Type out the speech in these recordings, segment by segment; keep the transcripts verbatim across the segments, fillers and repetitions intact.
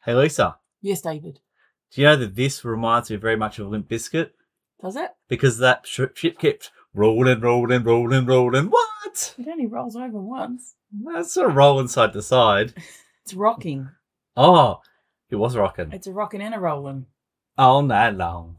Hey, Lisa, Yes, David. do you know that this reminds me very much of Limp Bizkit? Does it? Because that sh- ship kept rolling, rolling, rolling, rolling. What? It only rolls over once. That's sort of rolling side to side. It's rocking. Oh, it was rocking. It's a rocking and a rolling. All night long.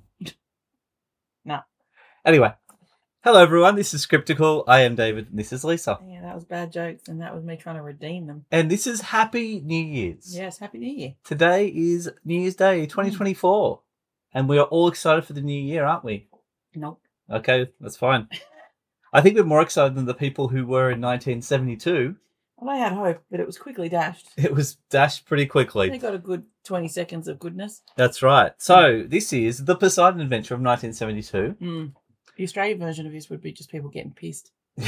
Nah. Anyway, hello everyone. This is Scriptical. I am David and this is Lisa. Yeah, that was bad jokes, and that was me trying to redeem them. And this is Happy New Year's. Yes, Happy New Year. Today is New Year's Day twenty twenty-four. And we are all excited for the new year, aren't we? Nope. Okay, that's fine. I think we're more excited than the people who were in nineteen seventy-two. Well, I had hope, but it was quickly dashed. It was dashed pretty quickly. They got a good twenty seconds of goodness. That's right. So this is the Poseidon Adventure of nineteen seventy-two. Mm. The Australian version of this would be just people getting pissed.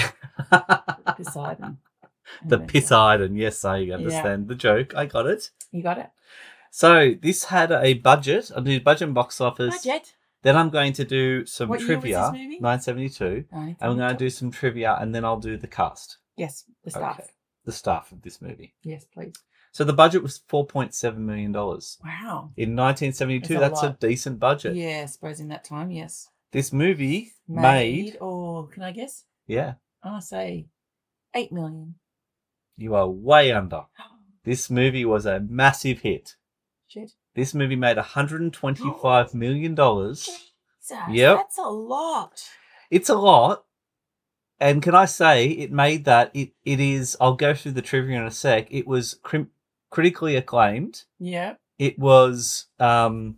Poseidon. The Poseidon. Yes, I understand Yeah. the joke. I got it. You got it? So this had a budget. I'll do budget and box office. Budget. Then I'm going to do some What year was trivia. this movie? nineteen seventy-two. nineteen And I'm going to seventy-two. do some trivia and then I'll do the cast. Yes, the staff. Okay. The staff of this movie. Yes, please. So the budget was four point seven million dollars. Wow. In nineteen seventy-two, That's a that's a lot. decent budget. Yeah, I suppose in that time, yes. This movie Made, made, or can I guess? yeah, I say eight million. you are way under. This movie was a massive hit. Shit. This movie made one hundred twenty-five million dollars. Jesus, Yep. that's a lot. It's a lot. And can I say, it made that, it, it is, I'll go through the trivia in a sec, it was crim- critically acclaimed. Yeah. It was, um,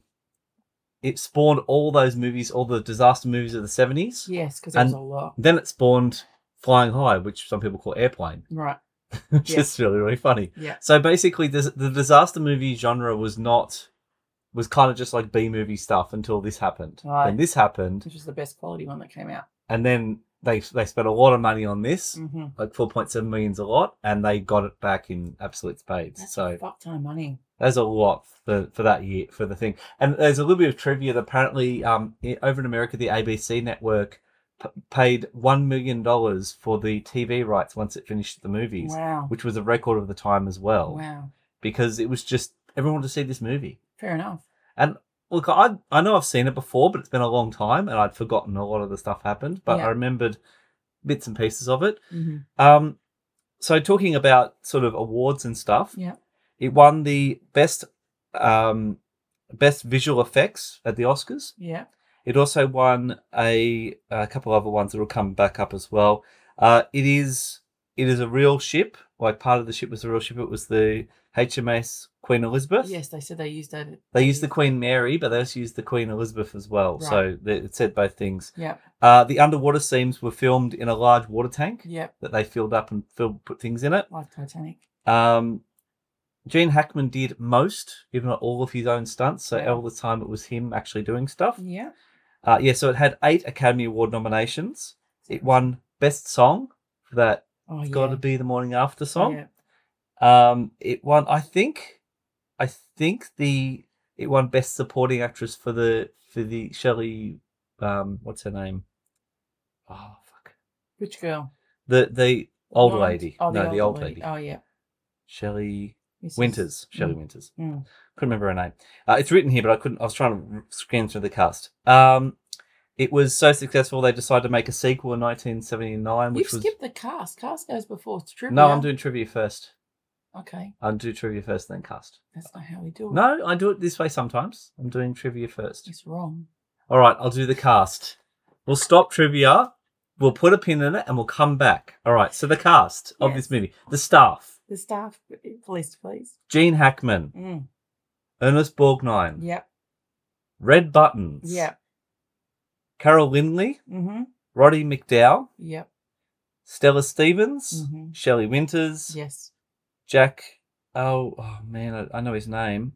it spawned all those movies, all the disaster movies of the seventies. Yes, because it was And- a lot. Then it spawned Flying High, which some people call Airplane, Right. which Yeah. is really, really funny. Yeah. So basically, the, the disaster movie genre was not, was kind of just like B movie stuff until this happened. Right. Then this happened, Which was the best quality one that came out. and then they they spent a lot of money on this, Mm-hmm. like four point seven million is a lot, and they got it back in absolute spades. That's so a fuck ton of money. there's a lot for, for that year, for the thing. And there's a little bit of trivia that apparently um, i- over in America, the A B C network p- paid one million dollars for the T V rights once it finished the movies, Wow. which was a record of the time as well, Wow. because it was just, everyone wanted to see this movie. Fair enough. And look, I I know I've seen it before, but it's been a long time, and I'd forgotten a lot of the stuff happened, but Yeah. I remembered bits and pieces of it. Mm-hmm. Um, so talking about sort of awards and stuff, Yeah. it won the best um, best visual effects at the Oscars. Yeah. It also won a, a couple other ones that will come back up as well. Uh, it is it is a real ship. Like part of the ship was a real ship. It was the H M S Queen Elizabeth. Yes, they said they used that. They used the Queen Mary, but they also used the Queen Elizabeth as well. Right. So they- it said both things. Yep. Uh, the underwater scenes were filmed in a large water tank Yep. that they filled up and filled, put things in it. Like Titanic. Um, Gene Hackman did most, if not all, of his own stunts. So Wow. all the time it was him actually doing stuff. Yeah. Uh, yeah, so it had eight Academy Award nominations. It won Best Song for that Oh, yeah. Gotta Be the Morning After song. Yeah. Um, it won, I think, I think the it won Best Supporting Actress for the for the Shelley, um, what's her name? Oh fuck, Which girl? the the old Blonde? lady. Oh, the no, the old lady. Oh, yeah. Shelley Missus Winters. Shelley Mm. Winters. Mm. Couldn't remember her name. Uh, it's written here, but I couldn't. I was trying to scan through the cast. Um, it was so successful they decided to make a sequel in nineteen seventy-nine, which You've was skipped the cast. Cast goes before. It's trivia. no. I'm doing trivia first. Okay. I'll do trivia first, then cast. That's not how we do it. No, I do it this way sometimes. I'm doing trivia first. It's wrong. All right, I'll do the cast. We'll stop trivia. We'll put a pin in it, and we'll come back. All right. So the cast of Yes. this movie, the staff: The staff list, please. Gene Hackman, Mm. Ernest Borgnine, Yep. Red Buttons, Yep. Carol Lindley, Mm-hmm. Roddy McDowell, Yep. Stella Stevens, Mhm. Shelley Winters, Yes. Jack. Oh, oh man, I, I know his name.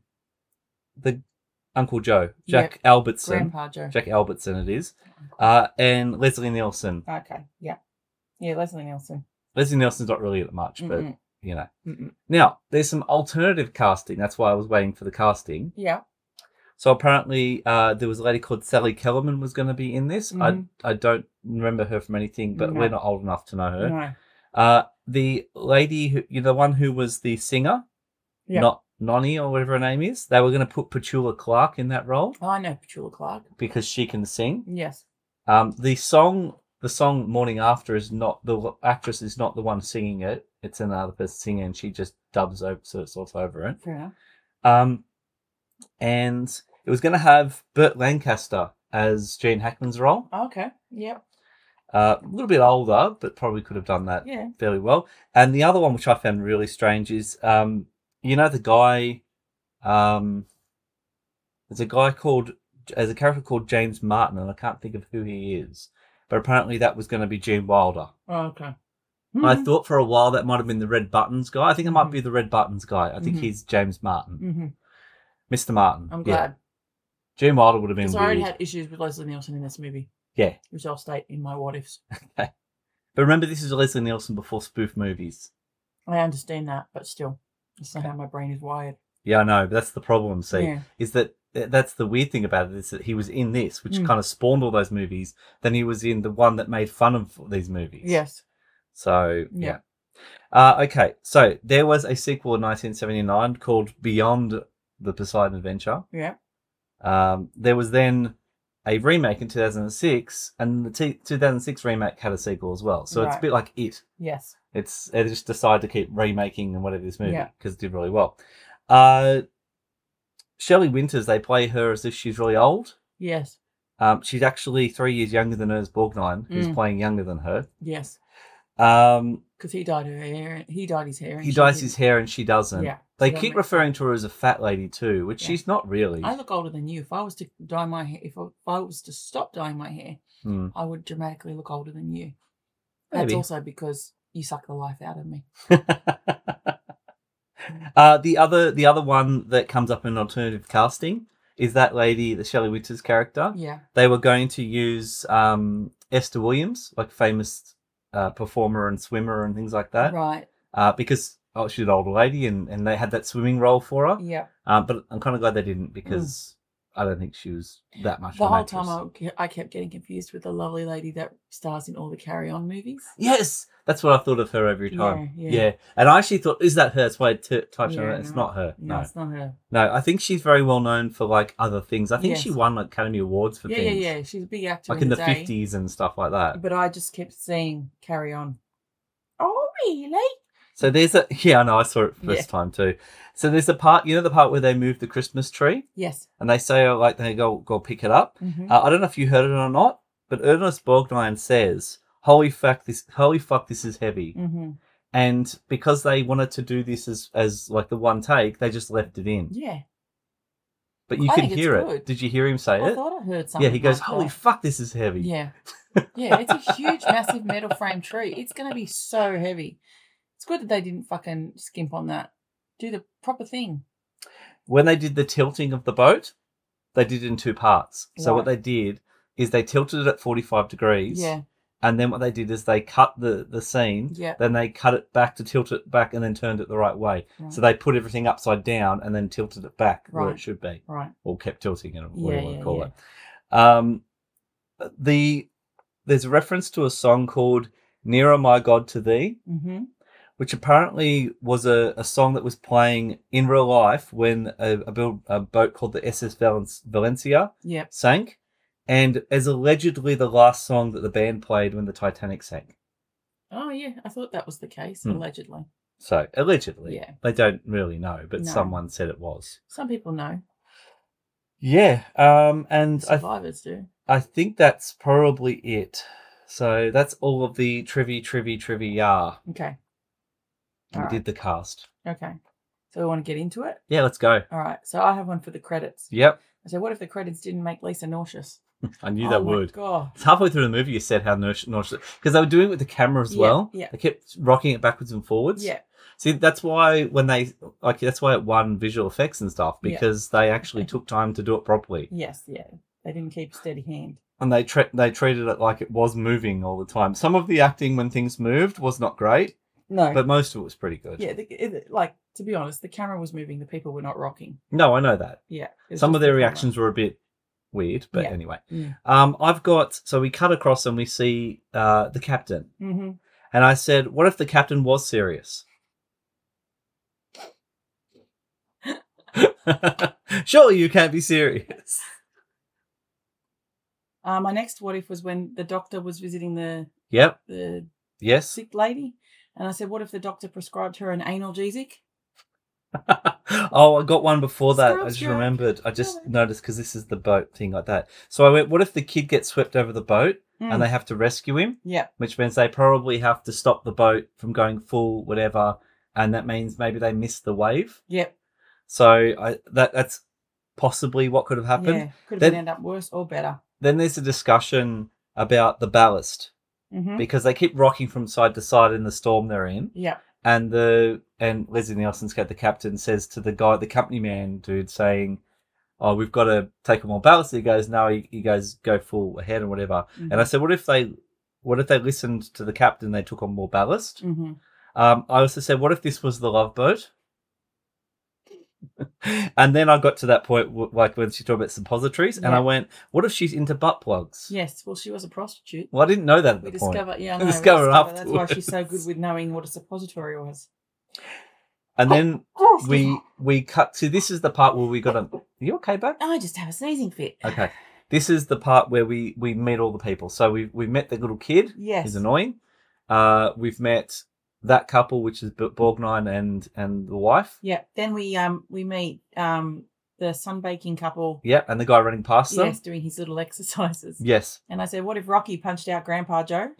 The Uncle Joe, Jack Albertson. Grandpa Joe. Jack Albertson, it is, uh, and Leslie Nielsen. Okay. Yeah. Yeah. Leslie Nielsen. Leslie Nielsen's not really that much, but Mm-mm. you know. Mm-mm. Now, there's some alternative casting. That's why I was waiting for the casting. Yeah. So apparently, uh, there was a lady called Sally Kellerman was going to be in this. Mhm. I I don't remember her from anything, but No. we're not old enough to know her. No. Uh, the lady who, you know, the one who was the singer, Yeah. not Nonny or whatever her name is. They were going to put Petula Clark in that role Oh, I know Petula Clark. because she can sing. Yes. Um, the song, the song "Morning After" is not the actress is not the one singing it. It's another person singing, and she just dubs over, so it's also over it. Fair enough. Um, and it was going to have Burt Lancaster as Gene Hackman's role. Oh, okay. Yep. Uh, a little bit older, but probably could have done that Yeah. fairly well. And the other one, which I found really strange, is um, you know the guy. Um, there's a guy called, there's a character called James Martin, and I can't think of who he is. But apparently that was going to be Gene Wilder. Oh, okay. I Mhm. thought for a while that might have been the Red Buttons guy. I think it might Mhm. be the Red Buttons guy. I think Mhm. he's James Martin, Mhm. Mister Martin. I'm Yeah. glad. Gene Wilder would have been Because I already weird. had issues with Leslie Nielsen in this movie, Yeah, which I'll state in my what ifs. but remember, this is Leslie Nielsen before spoof movies. I understand that, but still, that's not how my brain is wired. Yeah, I know, but that's the problem. See, Yeah. is that that's the weird thing about it is that he was in this, which Mm. kind of spawned all those movies. Then he was in the one that made fun of these movies. Yes. So yeah. Yeah. Uh, okay, so there was a sequel in nineteen seventy-nine called Beyond the Poseidon Adventure. Yeah. Um, there was then a remake in two thousand six, and the t- two thousand six remake had a sequel as well. So it's a Right. bit like It. Yes. It's they just decided to keep remaking and whatever this movie Yeah. because it did really well. Uh, Shelley Winters, they play her as if she's really old. Yes. Um, she's actually three years younger than Ernst Borgnine, who's Mm. playing younger than her. Yes. Um, Because he dyed her hair. He dyed his hair. and he she dyes didn't. his hair and she doesn't. Yeah. They so that keep makes referring sense. to her as a fat lady too, which Yeah. she's not really. I look older than you. If I was to dye my hair, if I, if I was to stop dyeing my hair, Hmm. I would dramatically look older than you. That's Maybe. also because you suck the life out of me. uh, the other, the other one that comes up in alternative casting is that lady, the Shelley Winters character. Yeah. They were going to use um, Esther Williams, like famous uh, performer and swimmer and things like that, Right. uh, because oh, she's an older lady and, and they had that swimming role for her. Yeah. Um, but I'm kind of glad they didn't because I don't think she was that much The of an whole actress. time I, ke- I kept getting confused with the lovely lady that stars in all the Carry On movies. Yes, that's what I thought of her every time. Yeah, Yeah, yeah. and I actually thought, is that her? That's why I t- typed on Yeah, it. It's no. not her. No, No. it's not her. no, I think she's very well known for like other things. I think she Yes. won like Academy Awards for Yeah, things. yeah, yeah. She's a big actor Like in the day. fifties and stuff like that. But I just kept seeing Carry On. Oh, really? So there's a yeah, I know I saw it first Yeah. time too. So there's a part, you know, the part where they move the Christmas tree Yes. and they say oh, like they go go pick it up. Mm-hmm. Uh, I don't know if you heard it or not, but Ernest Borgnine says, "Holy fuck, this! Holy fuck, this is heavy." Mm-hmm. And because they wanted to do this as as like the one take, they just left it in. Yeah. But you I could think it's hear it. good. Did you hear him say I it? thought I heard something. Yeah, he goes, like "Holy that. fuck, this is heavy." Yeah. Yeah, it's a huge, massive metal frame tree. It's going to be so heavy. It's good that they didn't fucking skimp on that. Do the proper thing. When they did the tilting of the boat, they did it in two parts. So what Right. they did is they tilted it at forty-five degrees. Yeah. And then what they did is they cut the, the scene. Yeah. Then they cut it back to tilt it back and then turned it the right way. Right. So they put everything upside down and then tilted it back where it Right. should be. Right. Or kept tilting it, or Yeah, whatever you want yeah, to call yeah. it. Um, the there's a reference to a song called "Nearer My God to Thee," Mm-hmm. which apparently was a, a song that was playing in real life when a, a, build, a boat called the S S Valen- Valencia Yep. sank, and is allegedly the last song that the band played when the Titanic sank. Oh, yeah. I thought that was the case, Hmm. allegedly. So allegedly, Yeah. they don't really know, but No. someone said it was. Some people know. Yeah, um, and I Survivors do. I think that's probably it. So that's all of the trivia, trivia, trivia. Okay. We All right. did the cast. Okay. So we want to get into it? Yeah, let's go. All right. So I have one for the credits. Yep, I said, what if the credits didn't make Lisa nauseous? I knew oh they my would. God. It's halfway through the movie you said how nauseous, because they were doing it with the camera as Yeah, well. yeah. They kept rocking it backwards and forwards. Yeah. See, that's why when they like that's why it won visual effects and stuff, Yeah. because they actually took time to do it properly. Yes. Yeah. They didn't keep a steady hand. And they tre- they treated it like it was moving all the time. Some of the acting when things moved was not great, No. but most of it was pretty good. yeah. The, it, like, to be honest, the camera was moving. The people were not rocking. No, I know that. Yeah. it was Some just of their the camera. reactions were a bit weird, but Yeah. anyway. Mm. Um, I've got so we cut across and we see uh the captain, Mm-hmm. and I said, "What if the captain was serious?" Surely you can't be serious. Uh, my next what if was when the doctor was visiting the Yep. the Yes. sick lady, and I said, "What if the doctor prescribed her an analgesic?" Oh, I got one before that. Scrub I just joke. remembered. I just Scrub. noticed because this is the boat thing like that. So I went, what if the kid gets swept over the boat Mm. and they have to rescue him? Yeah. Which means they probably have to stop the boat from going full whatever. And that means maybe they miss the wave. Yep. So I that that's possibly what could have happened. Yeah. Could have Then- been end up worse or better. Then there's a discussion about the ballast Mm-hmm. because they keep rocking from side to side in the storm they're in. Yeah. And the and Leslie Nielsen's cat, the captain, says to the guy, the company man dude, saying, "Oh, we've got to take them all ballast." He goes, "No," he, he goes, "Go full ahead and whatever." Mm-hmm. And I said, "What if they, what if they listened to the captain? They took on more ballast." Mm-hmm. Um, I also said, "What if this was the Love Boat?" And then I got to that point, w- like when she talked about suppositories, and Yeah. I went, "What if she's into butt plugs?" Yes. Well, she was a prostitute. Well, I didn't know that at We the point. discover. Yeah. I know, We we discover discover That's why afterwards. she's so good with knowing what a suppository was. And then Oh, we we cut to this is the part where we got a. Are you okay, babe? I just have a sneezing fit. Okay. This is the part where we, we meet all the people. So we we met the little kid. Yes. He's annoying. Uh, we've met that couple, which is B- Borgnine and and the wife. Yeah. Then we um we meet um the sunbaking couple. Yeah, and the guy running past them. Yes, doing his little exercises. Yes. And I said, "What if Rocky punched out Grandpa Joe?"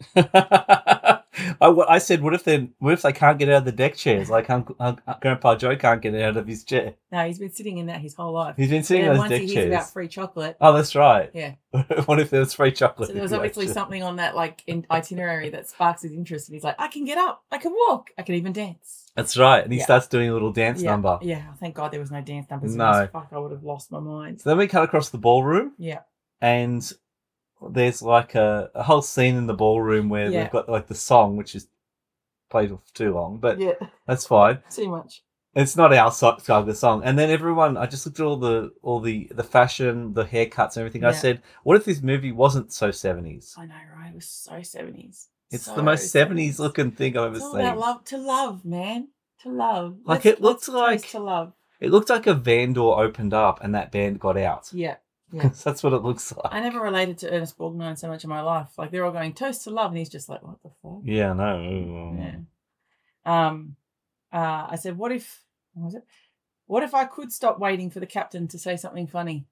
I, wa- I said, what if they what if they can't get out of the deck chairs? Like Uncle, Uncle, Grandpa Joe can't get out of his chair. No, he's been sitting in that his whole life. He's been sitting And on then those once deck he hears chairs. about free chocolate, Oh, that's right. yeah. What if there was free chocolate? So there was in the obviously action? something on that like in itinerary that sparks his interest, and he's like, "I can get up, I can walk, I can even dance." That's right. And he Yeah. starts doing a little dance yeah, number. Yeah, thank God there was no dance numbers. No. Because, fuck, I would have lost my mind. So then we cut across the ballroom. Yeah. And there's like a, a whole scene in the ballroom where Yeah. they've got like the song, which is played for too long, but Yeah. that's fine. Too much. It's not our so- side of the song. And then everyone, I just looked at all the all the the fashion, the haircuts, and everything. I Yeah. said, what if this movie wasn't so seventies? I know, right? It was so seventies. It's So the most seventies looking thing I've ever It's all seen. about love to love, man. To love. Like, Let's- it looks let's like- toast to love. It looked like a van door opened up and that band got out. Yeah. Yeah. That's what it looks like. I never related to Ernest Borgnine so much in my life. Like they're all going toast to love, and he's just like, "What the fuck?" Yeah, no. Yeah. Um, uh, I said, "What if? What was it? What if I could stop waiting for the captain to say something funny?"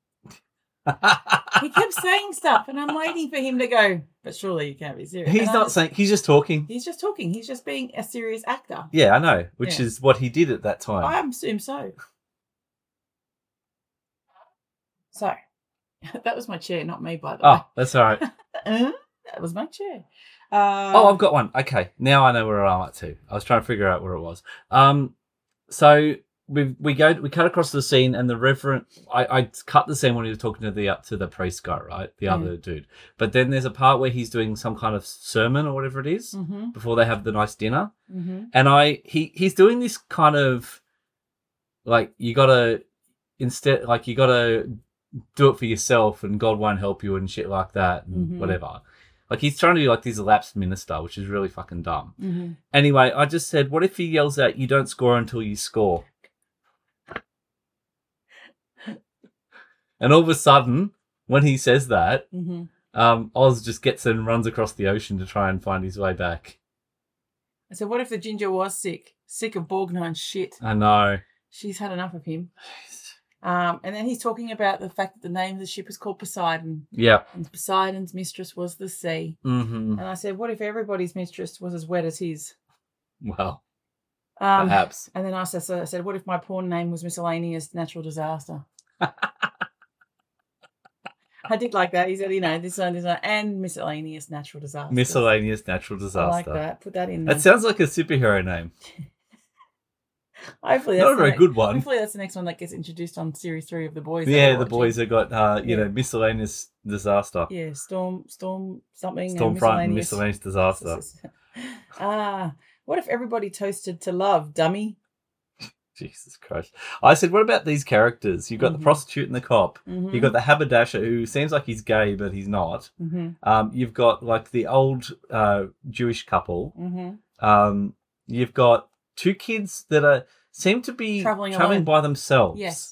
He kept saying stuff, and I'm waiting for him to go. But surely you can't be serious. He's And I not just- saying. He's just talking. He's just talking. He's just being a serious actor. Yeah, I know. Which Yeah. is what he did at that time. I assume so. So, that was my chair, not me, by the way. Oh, that's all right. Uh, that was my chair. Uh, Oh, I've got one. Okay, now I know where I'm at to. I was trying to figure out where it was. Um, so we we go we cut across the scene, and the reverend. I, I cut the scene when he was talking to the to the priest guy, right, the Mm. other dude. But then there's a part where he's doing some kind of sermon or whatever it is Mm-hmm, before they have the nice dinner, mm-hmm. and I he he's doing this kind of like you gotta instead like you gotta do it for yourself, and God won't help you and shit like that, and Mhm. whatever. Like, he's trying to be like this lapsed minister, which is really fucking dumb. Mm-hmm. Anyway, I just said, what if he yells out, "You don't score until you score"? And all of a sudden, when he says that, Mm-hmm. um, Oz just gets and runs across the ocean to try and find his way back. I said, what if the ginger was sick? Sick of Borgnine's shit. I know. She's had enough of him. Um, and then he's talking about the fact that the name of the ship is called Poseidon, Yeah. and Poseidon's mistress was the sea. Mm-hmm. And I said, what if everybody's mistress was as wet as his? Well, Um, perhaps. And then I said, so I said, what if my porn name was Miscellaneous Natural Disaster? I did like that. He said, you know, this one, this one, and Miscellaneous Natural Disaster. Miscellaneous natural I disaster. like that. Put that in there. That sounds like a superhero name. Hopefully that's Not a the very ne- good one. Hopefully that's the next one that gets introduced on series three of the boys. that Yeah, we're the watching. boys have got, uh, you Yeah. know, miscellaneous disaster. Yeah, storm, storm, something. and Stormfront and miscellaneous. miscellaneous disaster. Ah, what if everybody toasted to love, dummy? Jesus Christ. I said, what about these characters? You've got Mhm. the prostitute and the cop. Mm-hmm. You've got the haberdasher who seems like he's gay, but he's not. Mm-hmm. Um, you've got like the old uh, Jewish couple. Mm-hmm. Um, you've got two kids that are seem to be Travelling traveling alone. by themselves. Yes.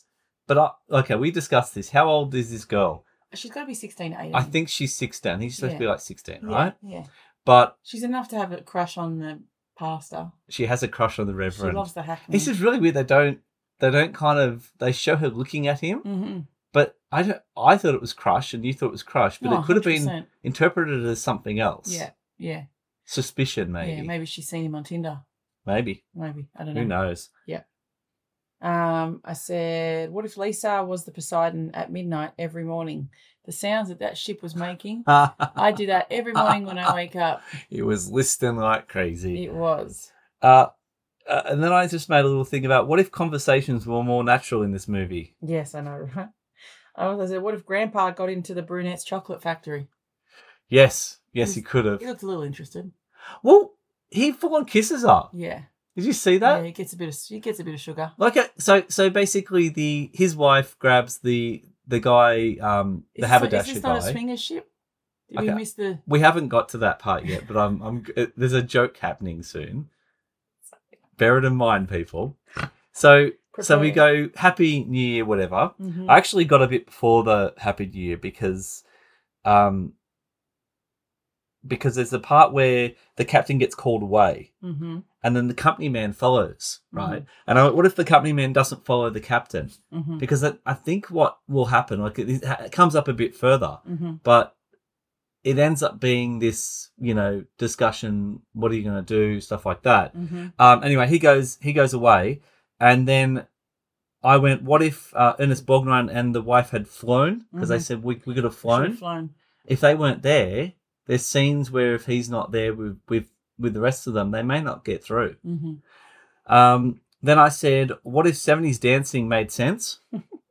but I, okay, we discussed this. How old is this girl? She's got to be sixteen, eighteen. I think she's sixteen. I think she's supposed Yeah. to be like sixteen, Yeah, right? Yeah. But she's enough to have a crush on the pastor. she has a crush on the She Reverend. loves the hackman. This is really weird. They don't. They don't kind of. They show her looking at him, Mm-hmm. but I don't. I thought it was crush, and you thought it was crush, but Oh, it could have been one hundred percent. interpreted as something else. Yeah, yeah. Suspicion, maybe. Yeah, maybe she's seen him on Tinder. Maybe. Maybe. I don't know. Who knows? Yeah. Um, I said, what if Lisa was the Poseidon at midnight every morning? The sounds that that ship was making. I do that every morning when I wake up. It was listing like crazy. It was. Uh, uh, and then I just made a little thing about what if conversations were more natural in this movie? Yes, I know, right? I also said, what if Grandpa got into the brunette's chocolate factory? Yes. Yes, he could have. He looked a little interested. Well, he full on kisses her. Yeah. Did you see that? Yeah, he gets a bit of he gets a bit of sugar. Like, a, so so basically, the his wife grabs the the guy, um, the Is this, haberdasher is this guy. not a swingers ship? Did Okay. we miss the? We haven't got to that part yet, but I'm I'm uh, there's a joke happening soon. Bear it in mind, people. So so we go Happy New Year, whatever. Mm-hmm. I actually got a bit before the Happy New Year because, um, because there's a part where the captain gets called away. Mm-hmm. And then the company man follows, right? Mm-hmm. And I went, what if the company man doesn't follow the captain? Mm-hmm. Because I, I think what will happen, like it, it comes up a bit further, mm-hmm. but it ends up being this, you know, discussion. What are you going to do? Stuff like that. Mm-hmm. Um, anyway, he goes, he goes away, and then I went, what if uh, Ernest Borgnine and the wife had flown? Because mm-hmm. they said we we could have flown. flown. If they weren't there, there's scenes where if he's not there with with with the rest of them, they may not get through. Mm-hmm. Um, then I said, what if seventies dancing made sense?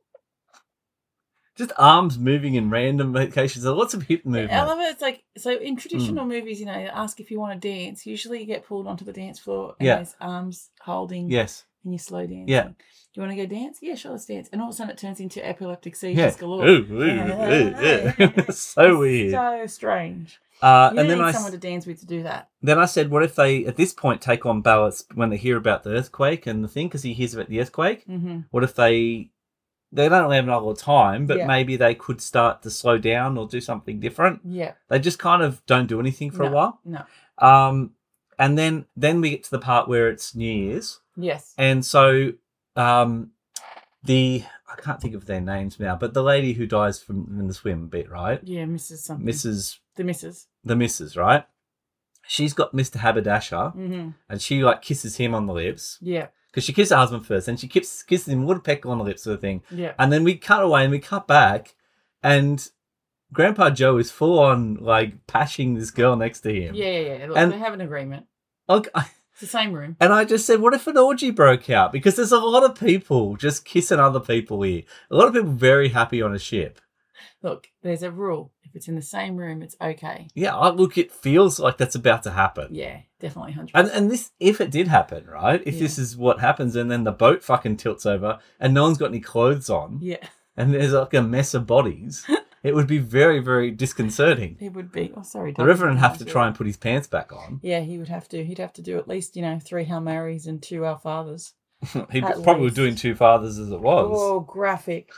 Just arms moving in random locations. There's lots of hip movement. I love it. It's like, so in traditional mm. movies, you know, ask if you want to dance. Usually you get pulled onto the dance floor and yeah. there's arms holding. Yes. And you slow dance. Yeah. Do you want to go dance? Yeah, sure, let's dance. And all of a sudden it turns into epileptic seizures yeah. galore. Ooh, ooh, ooh, ooh. So weird. So strange. Uh, you and then need I someone to dance with to do that. Then I said, what if they, at this point, take on balance when they hear about the earthquake and the thing, because he hears about the earthquake. Mm-hmm. What if they, they don't have all the time, but yeah. maybe they could start to slow down or do something different. Yeah. They just kind of don't do anything for no, a while. No. Um, and then, then we get to the part where it's New Year's. Yes. And so, um, the, I can't think of their names now, but the lady who dies from in the swim bit, right? Yeah, Missus something. Missus The Missus The Missus, right? She's got Mister Haberdasher, mm-hmm. and she like kisses him on the lips. Yeah. Because she kissed her husband first, and she kisses, kisses him a little peck on the lips, sort of thing. Yeah. And then we cut away and we cut back, and Grandpa Joe is full on like pashing this girl next to him. Yeah, yeah, yeah. Look, and, they have an agreement. Like, I, it's the same room. And I just said, what if an orgy broke out? Because there's a lot of people just kissing other people here. A lot of people very happy on a ship. Look, there's a rule. If it's in the same room, it's okay. Yeah, I, look, it feels like that's about to happen. Yeah, definitely one hundred And percent. and this, if it did happen, right? If yeah. this is what happens and then the boat fucking tilts over and no one's got any clothes on. Yeah. And there's like a mess of bodies. It would be very, very disconcerting. It would be. Oh, sorry. The Reverend would have to try and put his pants back on. Yeah, he would have to. He'd have to do at least, you know, three Hail Marys and two Our Fathers. He probably was doing two fathers as it was. Oh, graphic.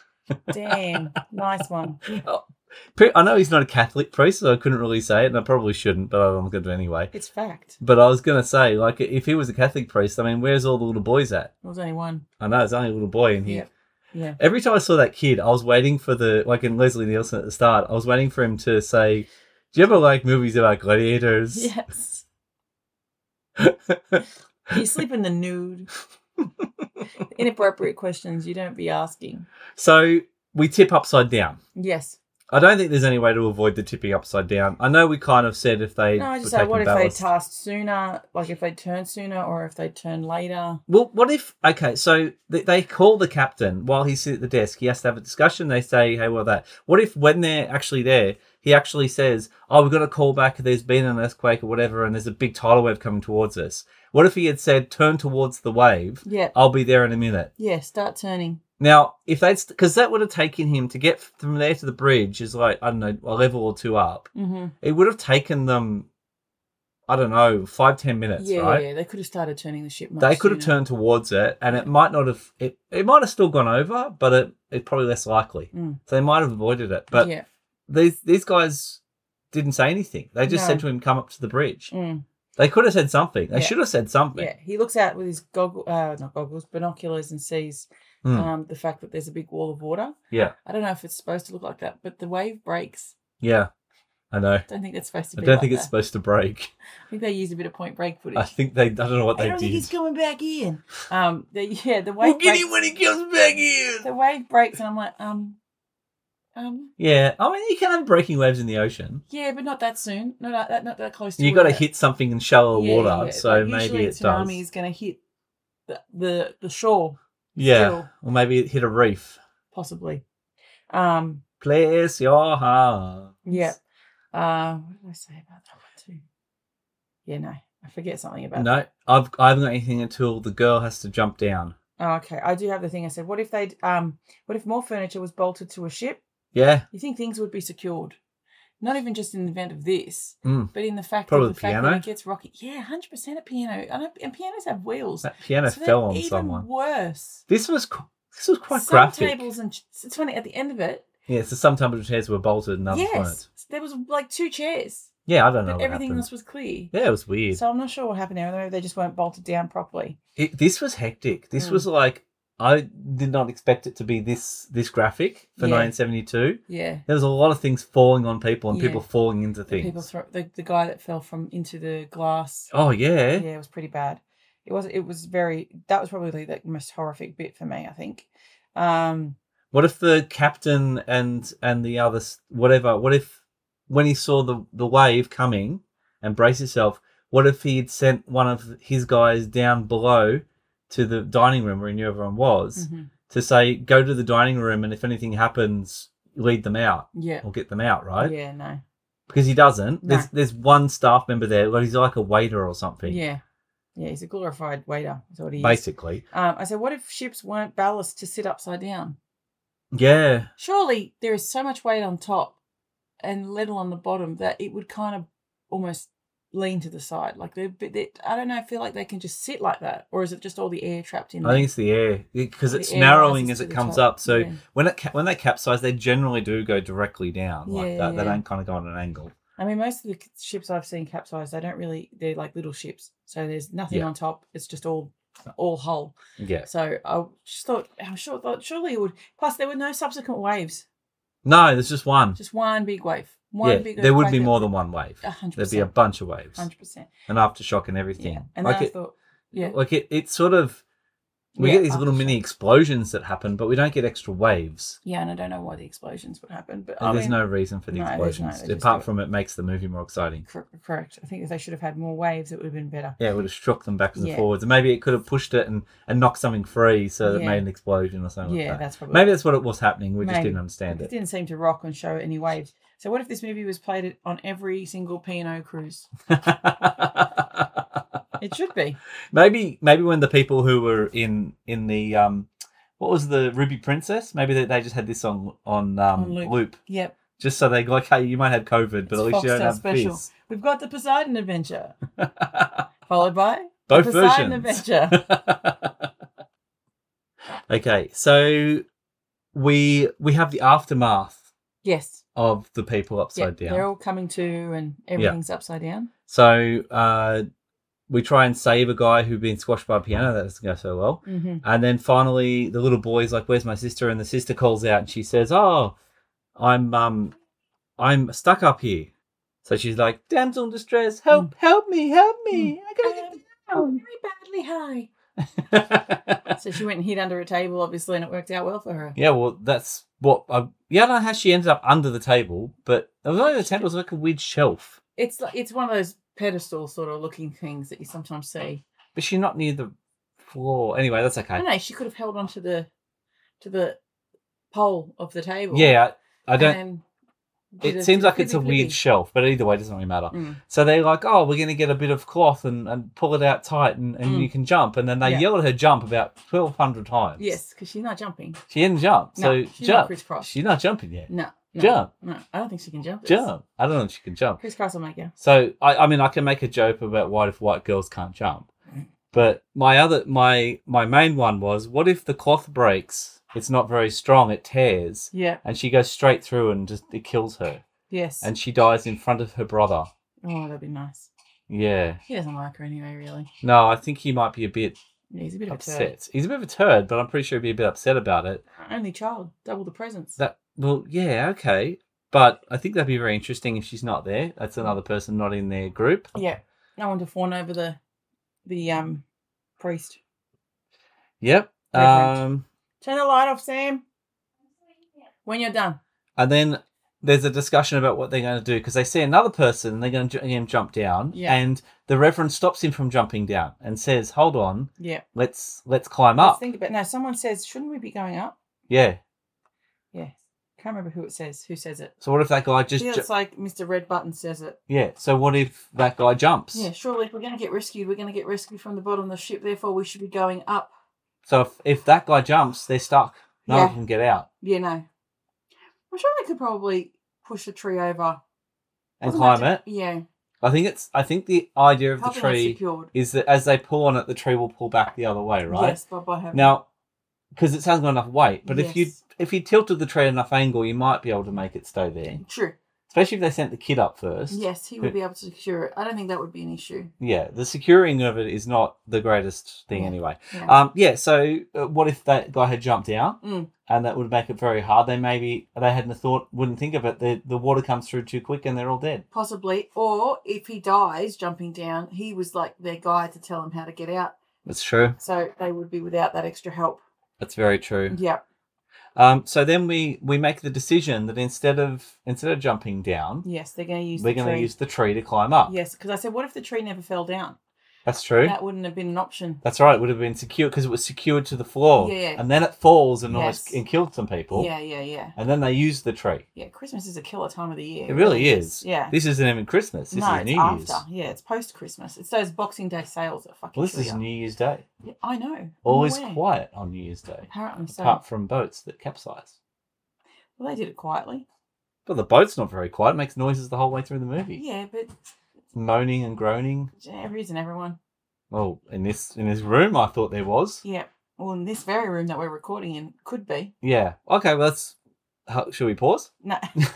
Damn. Nice one. Oh, I know he's not a Catholic priest, so I couldn't really say it, and I probably shouldn't, but I'm going to anyway. It's fact. But I was going to say, like, if he was a Catholic priest, I mean, where's all the little boys at? There was only one. I know, there's only a little boy in here. Yeah. Yeah. Every time I saw that kid, I was waiting for the, like in Leslie Nielsen at the start, I was waiting for him to say, do you ever like movies about gladiators? Yes. You sleep in the nude. Inappropriate questions you don't be asking. So we tip upside down. Yes. I don't think there's any way to avoid the tipping upside down. I know we kind of said if they No, I just were say, taking what if ballast. they tasked sooner, like if they turned sooner or if they turned later? Well, what if, okay, so they, they call the captain while he's sitting at the desk. He has to have a discussion. They say, hey, well, that. What if when they're actually there, he actually says, oh, we've got to call back. There's been an earthquake or whatever, and there's a big tidal wave coming towards us. What if he had said, turn towards the wave? Yeah. I'll be there in a minute. Yeah, start turning. Now, if they'd, because that would have taken him to get from there to the bridge is like, I don't know, a level or two up. Mm-hmm. It would have taken them I don't know, five, ten minutes, yeah, right? yeah, they could have started turning the ship much They could have sooner. turned towards it, and it might not have. It, it might have still gone over, but it it's probably less likely. Mm. So they might have avoided it. But yeah. these these guys didn't say anything. They just No. said to him, "Come up to the bridge." Mm. They could have said something. They Yeah. should have said something. Yeah, he looks out with his goggle, uh, not goggles, binoculars, and sees Mm. um, the fact that there's a big wall of water. Yeah, I don't know if it's supposed to look like that, but the wave breaks. yeah, I know. I don't think that's supposed to I be. don't like think it's that. supposed to break. I think they used a bit of Point Break footage. I think they. I don't know what I they don't did. think he's coming back in. Um, the, yeah, the We'll wave get breaks. him when he comes back in. The wave breaks, and I'm like, um, um, Yeah, I mean, you can have breaking waves in the ocean. yeah, but not that soon. Not that, that not that close to. You got to where- hit something in shallow Yeah, water, yeah, so like, maybe usually it a tsunami does. is going to hit the, the the shore. Yeah, still. or maybe it hit a reef. Possibly. Um, Place your heart. yeah. Uh, what did I say about that one too? Yeah, no, I forget something about. No, I've I haven't got anything until the girl has to jump down. Oh, okay, I do have the thing. I said, what if they um, what if more furniture was bolted to a ship? Yeah, You think things would be secured? Not even just in the event of this, Mm. but in the fact Probably of the the fact piano. that it gets rocky. Yeah, hundred percent a piano. I know, and pianos have wheels. that piano so fell they're on even someone. Worse. This was qu- this was quite Some graphic. tables and ch- it's funny at the end of it. Yeah, so some tables and chairs were bolted and others yes, weren't. there was like two chairs, Yeah, I don't know but what everything happened. else was clear. Yeah, it was weird. So I'm not sure what happened there. Maybe they just weren't bolted down properly. It, this was hectic. This Mm. was like I did not expect it to be this this graphic for Yeah. nineteen seventy-two. Yeah. There was a lot of things falling on people and Yeah. people falling into The things. people throw the, the guy that fell from into the glass. Oh yeah. Yeah, it was pretty bad. It was it was very that was probably the most horrific bit for me, I think. Um What if the captain and and the others whatever? What if when he saw the the wave coming and brace himself? What if he had sent one of his guys down below to the dining room where he knew everyone was mhm. to say, go to the dining room and if anything happens, lead them out Yeah. or get them out, right? Yeah, no. Because he doesn't. No. There's there's one staff member there, but he's like a waiter or something. Yeah. Yeah, he's a glorified waiter. That's what he is. Basically. Um, I said, what if ships weren't ballast to sit upside down? Yeah. Surely there is so much weight on top and little on the bottom that it would kind of almost lean to the side. Like they, they I don't know. I feel like they can just sit like that, or is it just all the air trapped in I there? think it's the air because The it's air narrowing rises as to it the comes top. up. So Yeah. when it ca- when they capsize, they generally do go directly down like Yeah, that. They yeah. don't kind of go on an angle. I mean, most of the ships I've seen capsize, they don't really. They're like little ships, so there's nothing Yeah. on top. It's just all all hull. Yeah. So I just thought, I'm sure, thought surely it would. Plus, there were no subsequent waves. No, there's just one. Just one big wave. One yeah, big. there would wave be that- more than one wave. A hundred There'd be a percent. bunch of waves, Hundred percent. an aftershock and everything. Yeah, and like then I it, thought, yeah, like it, it's sort of we Yeah, get these little mini aftershocks. explosions that happen, but we don't get extra waves. yeah, and I don't know why the explosions would happen, but And I there's mean, no reason for the no, there's no, explosions. they just Apart do it. from it makes the movie more exciting. cor- correct. I think if they should have had more waves, it would have been better. Yeah, it would have struck them backwards Yeah. and forwards. And maybe it could have pushed it and, and knocked something free so that it Yeah. made an explosion or something Yeah, like that. that's probably Maybe that's what it was happening. We just Maybe. didn't understand It it. didn't seem to rock and show any waves. So what if this movie was played on every single P and O cruise? It should be. maybe maybe when the people who were in in the um what was the Ruby Princess? Maybe they, they just had this on on um On loop. loop. Yep. Just so they go, like, hey, you might have COVID, but It's at least you don't Foxtel have special. this. We've got the Poseidon Adventure, followed by Both the Poseidon versions. Adventure. Okay, so we we have the aftermath Yes. of the people upside Yep. down. They're all coming to, and everything's upside down. So uh, we try and save a guy who'd been squashed by a piano. That doesn't go so well. Mm-hmm. And then finally, the little boy's like, "Where's my sister?" And the sister calls out, and she says, "Oh, I'm um, I'm stuck up here." So she's like, "Damsel in distress, help, help me, help me! I gotta Um, get oh, very badly high. down." So she went and hid under a table, obviously, and it worked out well for her. Yeah, well, that's what. I, yeah, I don't know how she ended up under the table, but it was not even a table; it was like a weird shelf. It's like it's one of those pedestal sort of looking things that you sometimes see. But she's not near the floor. Anyway, that's okay. I know she could have held onto the to the pole of the table. Yeah, I, I don't. and did It a- seems did a like it's a flippy weird flippy. shelf, but either way, it doesn't really matter. Mm. So they're like, oh, we're going to get a bit of cloth and, and pull it out tight and, and Mm. you can jump. And then they Yeah. yell at her jump about twelve hundred times. Yes, because she's not jumping. She didn't jump. No, so she's not jump. crisscross. She's not jumping yet. No, No, Jump. No, I don't think she can jump. this. Jump. I don't know if she can jump. Chris Castlemakers. So I, I mean, I can make a joke about what if white girls can't jump, but my other, my my main one was, what if the cloth breaks? It's not very strong. It tears, Yeah. and she goes straight through and just it kills her, Yes. and she dies in front of her brother. Oh, that'd be nice. Yeah. He doesn't like her anyway, really. No, I think he might be a bit Yeah, he's a bit of a turd. upset. He's a bit of a turd, but I'm pretty sure he'd be a bit upset about it. Only child, double the presents. That well, yeah, okay, but I think that'd be very interesting if she's not there. That's another person not in their group. Yeah. No one to fawn over the the um priest. Yep. Reverend. Um, Turn the light off, Sam. When you're done. and then there's a discussion about what they're going to do because they see another person and they're going to him jump down, Yeah. and the Reverend stops him from jumping down and says, "Hold on, Yeah. let's let's climb Let's up." think about no, someone says, shouldn't we be going up? Yeah. Yeah. Can't remember who it says. Who says it? So what if that guy just? Yeah, ju- it's like Mister Red Button says it. yeah. So what if that guy jumps? Yeah, surely if we're going to get rescued, we're going to get rescued from the bottom of the ship. Therefore, we should be going up. So if, if that guy jumps, they're stuck. No Yeah. one can get out Yeah, no. I'm sure they could probably push the tree over. and Doesn't climb have it. to- Yeah. I think it's. I think the idea of the Helping us tree secured. is that as they pull on it, the tree will pull back the other way, right? Yes, but by having Now, because it hasn't got enough weight, but if you Yes. if you tilted the tree at enough angle, you might be able to make it stay there. True. Especially if they sent the kid up first. Yes, he would be able to secure it. I don't think that would be an issue. Yeah, the securing of it is not the greatest thing Yeah. anyway. Yeah. Um, yeah. So uh, what if that guy had jumped out, Mm. and that would make it very hard? They maybe they hadn't thought, wouldn't think of it. The the water comes through too quick, and they're all dead. Possibly. Or if he dies jumping down, he was like their guide to tell them how to get out. That's true. So they would be without that extra help. That's very true. Yeah. Um, so then we, we make the decision that instead of instead of jumping down, Yes, they're going to use we're the going to tree. use the tree to climb up. Yes, because I said, what if the tree never fell down? That's true. That wouldn't have been an option. That's right. It would have been secure because it was secured to the floor. Yeah. And then it falls and Yes. almost and killed some people. Yeah, yeah, yeah. And then they used the tree. Yeah, Christmas is a killer time of the year. It really is. Yeah. This isn't even Christmas. This no, is it's New after. Year's. Yeah, it's post Christmas. It's those Boxing Day sales that fucking Well, this kill is ya. New Year's Day. Yeah, I know. All I'm is aware. quiet on New Year's Day, Apparently so. apart from boats that capsize. Well, they did it quietly. But the boat's not very quiet. It makes noises the whole way through the movie. Yeah, but Moaning and groaning. there isn't everyone. Well, in this in this room, I thought there was. Yeah. Well, in this very room that we're recording in, could be. Yeah. Okay. Well, let's. how- Shall we pause? No.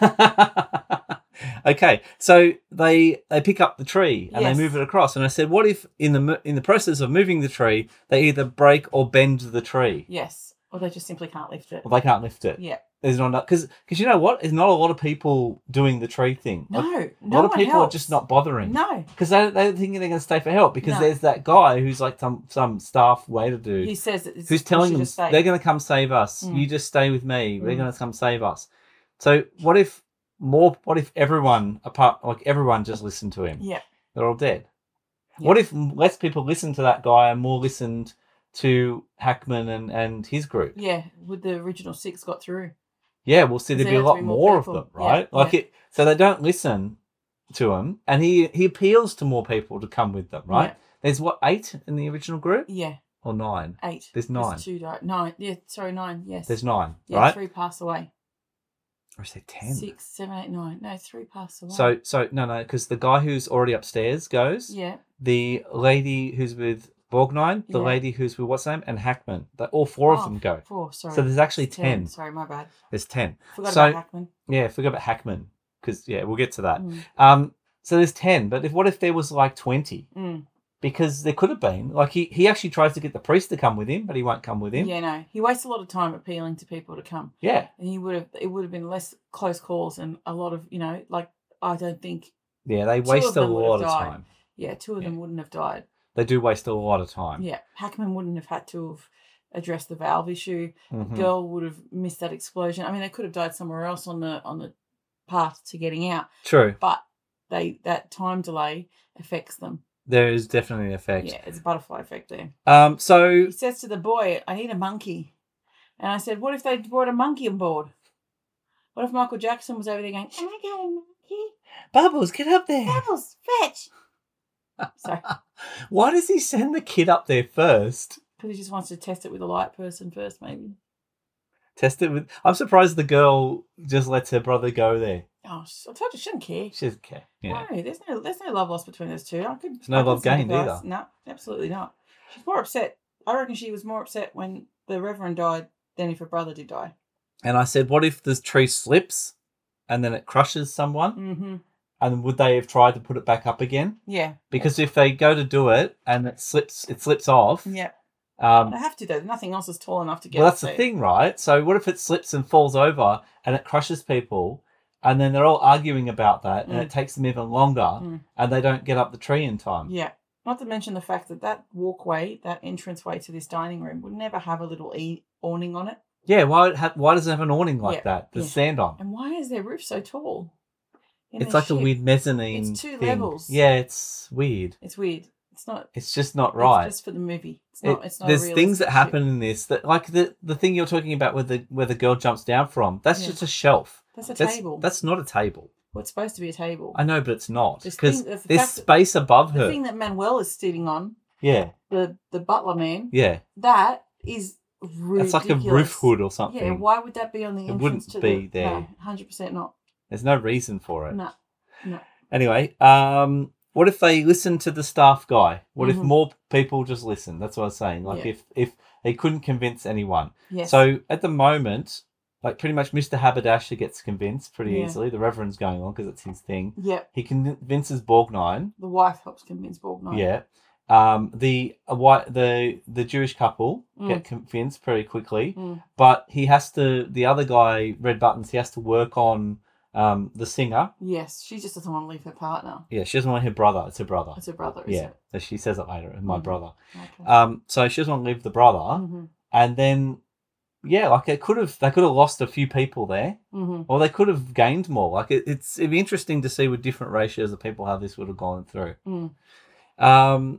Okay. So they they pick up the tree and Yes. they move it across. And I said, what if in the mo- in the process of moving the tree, they either break or bend the tree? Yes. Or they just simply can't lift it. Well, they can't lift it. Yeah. There's not because because you know what? There's not a lot of people doing the tree thing. No. Like, no a lot of one people helps. are just not bothering. No. Because they they don't think they're going to stay for help. Because No. there's that guy who's like some some staff waiter dude He says that it's, who's we telling should them just stay. they're going to come save us. Mm. You just stay with me. They're Mm. going to come save us. So what if more? What if everyone apart like everyone just listened to him? Yeah. They're all dead. Yeah. What if less people listened to that guy and more listened to Hackman and and his group? Yeah. Would the original six got through? Yeah, well, see, Because there'd be a there lot has to be more more of people. them, right? Yeah, Like yeah. it, so they don't listen to him, and he he appeals to more people to come with them, right? Yeah. There's what eight in the original group, Yeah. or nine? Eight. There's nine. There's two died. Nine. Yeah. Sorry, nine. Yes. There's nine, yeah. right? Three pass away. Or is there ten? Six, seven, eight, nine. No, three pass away. So so no no because the guy who's already upstairs goes. Yeah. The lady who's with Borgnine, the Yeah. lady who's with what's her name, and Hackman. That all four Oh, of them go. Four. Sorry. So there's actually ten. Sorry, my bad. There's ten. Forgot So- about Hackman. Yeah, forget about Hackman because yeah, we'll get to that. Mm. Um, so there's ten, but if what if there was like twenty? Mm. Because there could have been like he he actually tries to get the priest to come with him, but he won't come with him. Yeah, no. He wastes a lot of time appealing to people to come. Yeah, And he would have it would have been less close calls and a lot of, you know, like I don't think yeah, they Two waste of a them would lot have of died. time. yeah, two of Yeah. them wouldn't have died. They do waste a lot of time. Yeah. Hackman wouldn't have had to have addressed the valve issue. Mhm. Girl would have missed that explosion. I mean, they could have died somewhere else on the on the path to getting out, True, but they that time delay affects them. there is definitely an effect. Yeah, it's a butterfly effect there. Um, so He says to the boy, I need a monkey. And I said, what if they brought a monkey on board? What if Michael Jackson was over there going, I got a monkey? Bubbles, get up there. Bubbles, fetch. So, Why does he send the kid up there first? because he just wants to test it with a light person first, maybe. Test it with. I'm surprised the girl just lets her brother go there. Oh, I told you she shouldn't care. She doesn't care. Yeah. No, there's no there's no love lost between those two. I could. There's no I could love gained sympathise. either. No, absolutely not. She's more upset. I reckon she was more upset when the Reverend died than if her brother did die. And I said, what if the tree slips and then it crushes someone? Mm-hmm. And would they have tried to put it back up again? Yeah. Because if they go to do it and it slips, it slips off. Yeah. Um, they have to though. Nothing else is tall enough to get. Well, that's to. the thing, right? So what if it slips and falls over and it crushes people, and then they're all arguing about that, and Mm. it takes them even longer, Mm. and they don't get up the tree in time? Yeah. Not to mention the fact that that walkway, that entranceway to this dining room, would never have a little e- awning on it. Yeah. Why? It ha- why does it have an awning like Yeah, that to yeah. stand on? And why is their roof so tall? In It's their like a ship? weird mezzanine. It's two thing. levels. Yeah, it's weird. It's weird. It's not. It's just not right. It's just for the movie. It's not. It- it's not. there's a things that realistic happen ship. in this that, like the the thing you're talking about, where the where the girl jumps down from. That's Yeah. just a shelf. That's a That's table. that's not a table. Well, it's supposed to be a table. I know, but it's not This because thing- the fact there's that- space above the her. thing that Manuel is sitting on, Yeah, the the butler man, yeah. that is ridiculous. It's like a roof hood or something. Yeah. Why would that be on the It entrance wouldn't to be the? there. No, hundred percent not. There's no reason for it. No. No. Anyway, um, what if they listen to the staff guy? What if Mhm. more people just listen? That's what I was saying. Like Yeah. if if they couldn't convince anyone. Yes. So at the moment, like pretty much Mister Haberdasher gets convinced pretty Yeah. easily. The Reverend's going on because it's his thing. Yeah. He convinces Borgnine. The wife helps convince Borgnine. Yeah. Um, the uh, white the the Jewish couple Mm. get convinced pretty quickly, Mm. but he has to. The other guy, Red Buttons, he has to work on um the singer. Yes. She just doesn't want to leave her partner. Yeah, she doesn't want her brother. It's her brother. It's her brother. Isn't Yeah, It? so she says it later. My Mhm. brother. Okay. Um, so she doesn't want to leave the brother, mhm. and then yeah, like it could have they could have lost a few people there. Mhm. Or they could have gained more. Like it, it's it'd be interesting to see with different ratios of people how this would have gone through. Mm. Um,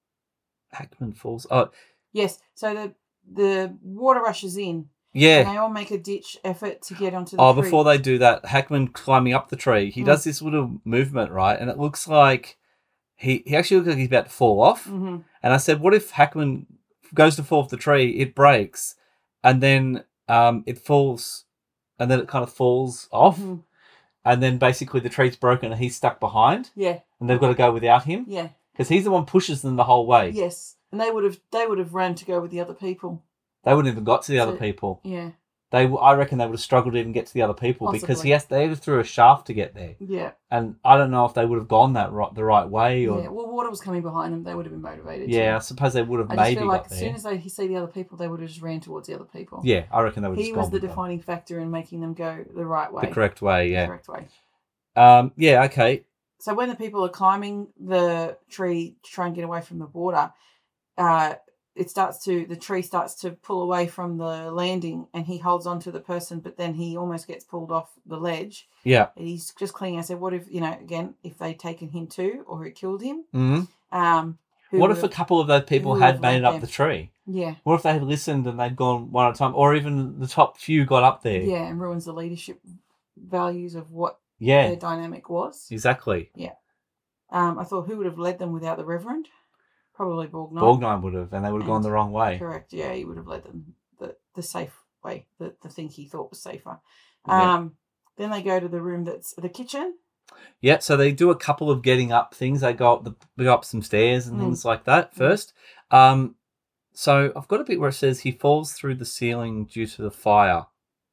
Hackman falls. Oh Yes. So the the water rushes in, yeah. and they all make a ditch effort to get onto the Oh, tree. before they do that, Hackman climbing up the tree, he Mm. does this little movement, right? And it looks like he he actually looks like he's about to fall off. Mhm. And I said, what if Hackman goes to fall off the tree, it breaks, and then um it falls, and then it kind of falls off, Mhm. and then basically the tree's broken and he's stuck behind, Yeah. and they've got to go without him Yeah. because he's the one pushes them the whole way. Yes. And they would have they would have ran to go with the other people. They wouldn't even got to the So- other people. Yeah. They, w- I reckon, they would have struggled to even get to the other people because Possibly. he has they had through a shaft to get there, Yeah. and I don't know if they would have gone that right, the right way or. Yeah. Well, water was coming behind them. They would have been motivated. Yeah, I To. suppose they would have I just maybe feel like got as there. soon as they see the other people, they would have just ran towards the other people. Yeah, I reckon they would have He just was gone the with them. defining factor in making them go the right way. the correct way. The Yeah. correct way. Um. Yeah. Okay. So when the people are climbing the tree to try and get away from the water, uh, it starts to the tree starts to pull away from the landing, and he holds on to the person, but then he almost gets pulled off the ledge. Yeah. And he's just clinging. I said, "What if you know again if they'd taken him too, or it killed him? hmm Um, who What if a would've- couple of those people who had would've made it led up them? the tree? yeah, What if they had listened and they'd gone one at a time, or even the top few got up there? yeah, and ruins the leadership values of what Yeah. their dynamic was. Exactly. Um, I thought who would have led them without the Reverend? Probably Borgnine. Borgnine would have, and they would have gone And- the wrong way. Correct. Yeah, he would have led them the, the safe way, the, the thing he thought was safer. Yeah. Um, then they go to the room that's the kitchen. Yeah, so they do a couple of getting up things. They go up the they go up some stairs and Mm. things like that first. Um, so I've got a bit where it says he falls through the ceiling due to the fire.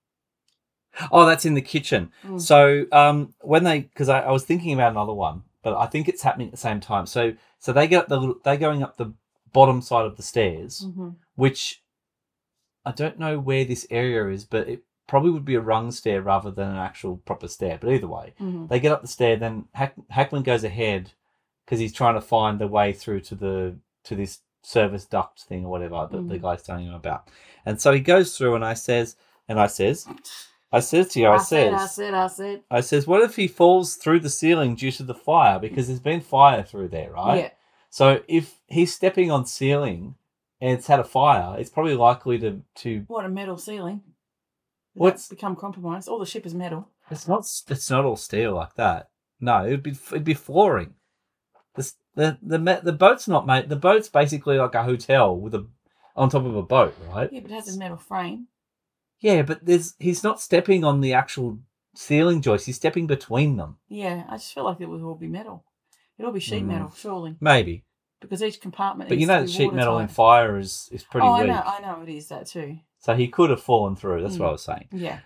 Oh, that's in the kitchen. Mm. So um, when they, because I, I was thinking about another one, but I think it's happening at the same time. So so they get up the little- they going up the bottom side of the stairs, Mm-hmm. which I don't know where this area is, but it probably would be a rung stair rather than an actual proper stair. But either way, Mm-hmm. they get up the stair. Then Hack, Hackman goes ahead because he's trying to find the way through to the to this service duct thing or whatever that the Mhm. guy's telling him about. And so he goes through, and I says, and I says, I says to you, I, I says, said, I said, I said. I says, what if he falls through the ceiling due to the fire? Because there's been fire through there, right? Yeah. So if he's stepping on ceiling and it's had a fire, it's probably likely to to. What a metal ceiling. What's- That's become compromised. All the ship is metal. It's not. It's not all steel like that. No, it'd be it'd be flooring. The the the me- the boat's not made. The boat's basically like a hotel with a on top of a boat, right? Yeah, but it has a metal frame. Yeah, but there's he's not stepping on the actual ceiling joist. He's stepping between them. Yeah, I just feel like it would all be metal. It'd all be sheet Mm. metal, surely, Maybe. because each compartment. But you needs know to that be sheet metal in watertight. fire is, is pretty Oh, I weak. know, I know it is that too. So he could have fallen through. That's Mm. what I was saying. Yeah.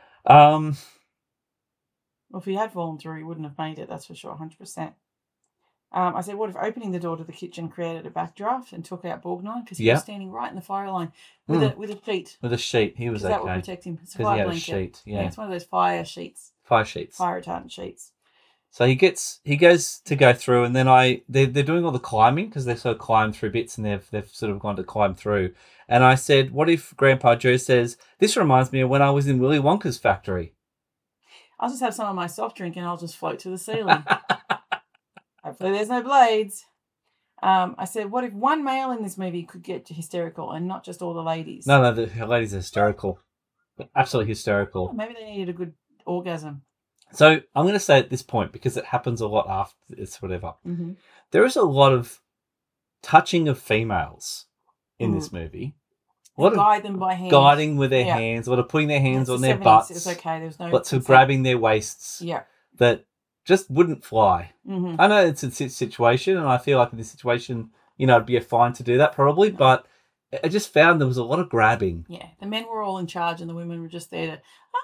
Um, Well, if he had fallen through, he wouldn't have made it. That's for sure, hundred percent. Um, I said, what if opening the door to the kitchen created a backdraft and took out Borgnine because he Yeah. was standing right in the fire line with Mm. a with a sheet. with a sheet, he was Because that would okay. protect him. It's a Because he fire had a blanket. sheet. Yeah. Yeah. It's one of those fire sheets, Fire sheets. fire retardant sheets. So he gets he goes to go through, and then I they're, they're doing all the climbing because they sort of climb through bits, and they've they've sort of gone to climb through. And I said, what if Grandpa Joe says, this reminds me of when I was in Willy Wonka's factory? I'll just have some of my soft drink and I'll just float to the ceiling. Hopefully there's no blades. Um, I said, what if one male in this movie could get hysterical and not just all the ladies? No, no, the ladies are hysterical, absolutely hysterical. Oh, maybe they needed a good orgasm. So I'm going to say at this point, because it happens a lot after it's whatever, Mm-hmm. there is a lot of touching of females in Mm. this movie. A lot of Guide them by hand. guiding with their Yeah. hands, a lot of putting their hands It's on the their seventies, butts, It was okay. There was no lots of consent. grabbing their waists Yeah. that just wouldn't fly. Mm-hmm. I know it's a si- situation, and I feel like in this situation, you know, it'd be a fine to do that probably, but I just found there was a lot of grabbing. Yeah. The men were all in charge and the women were just there to, ah,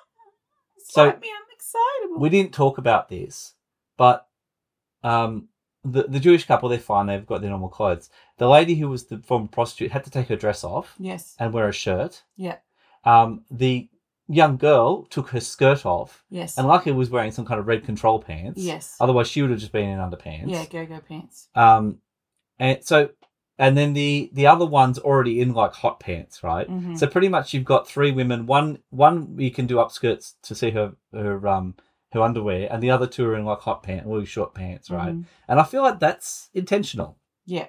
So, swipe me, I'm excitable. We didn't talk about this, but um, the the Jewish couple, they're fine. They've got their normal clothes. The lady who was the former prostitute had to take her dress off Yes. and wear a shirt. Yeah. Um, the young girl took her skirt off, Yes. and luckily was wearing some kind of red control pants. Yes. Otherwise, she would have just been in underpants. Yeah, go-go pants. Um, and so, and then the the other one's already in like hot pants, right? Mhm. So pretty much you've got three women. One one you can do upskirts to see her her um her underwear, and the other two are in like hot pants, really short pants, right? Mhm. And I feel like that's intentional. Yeah.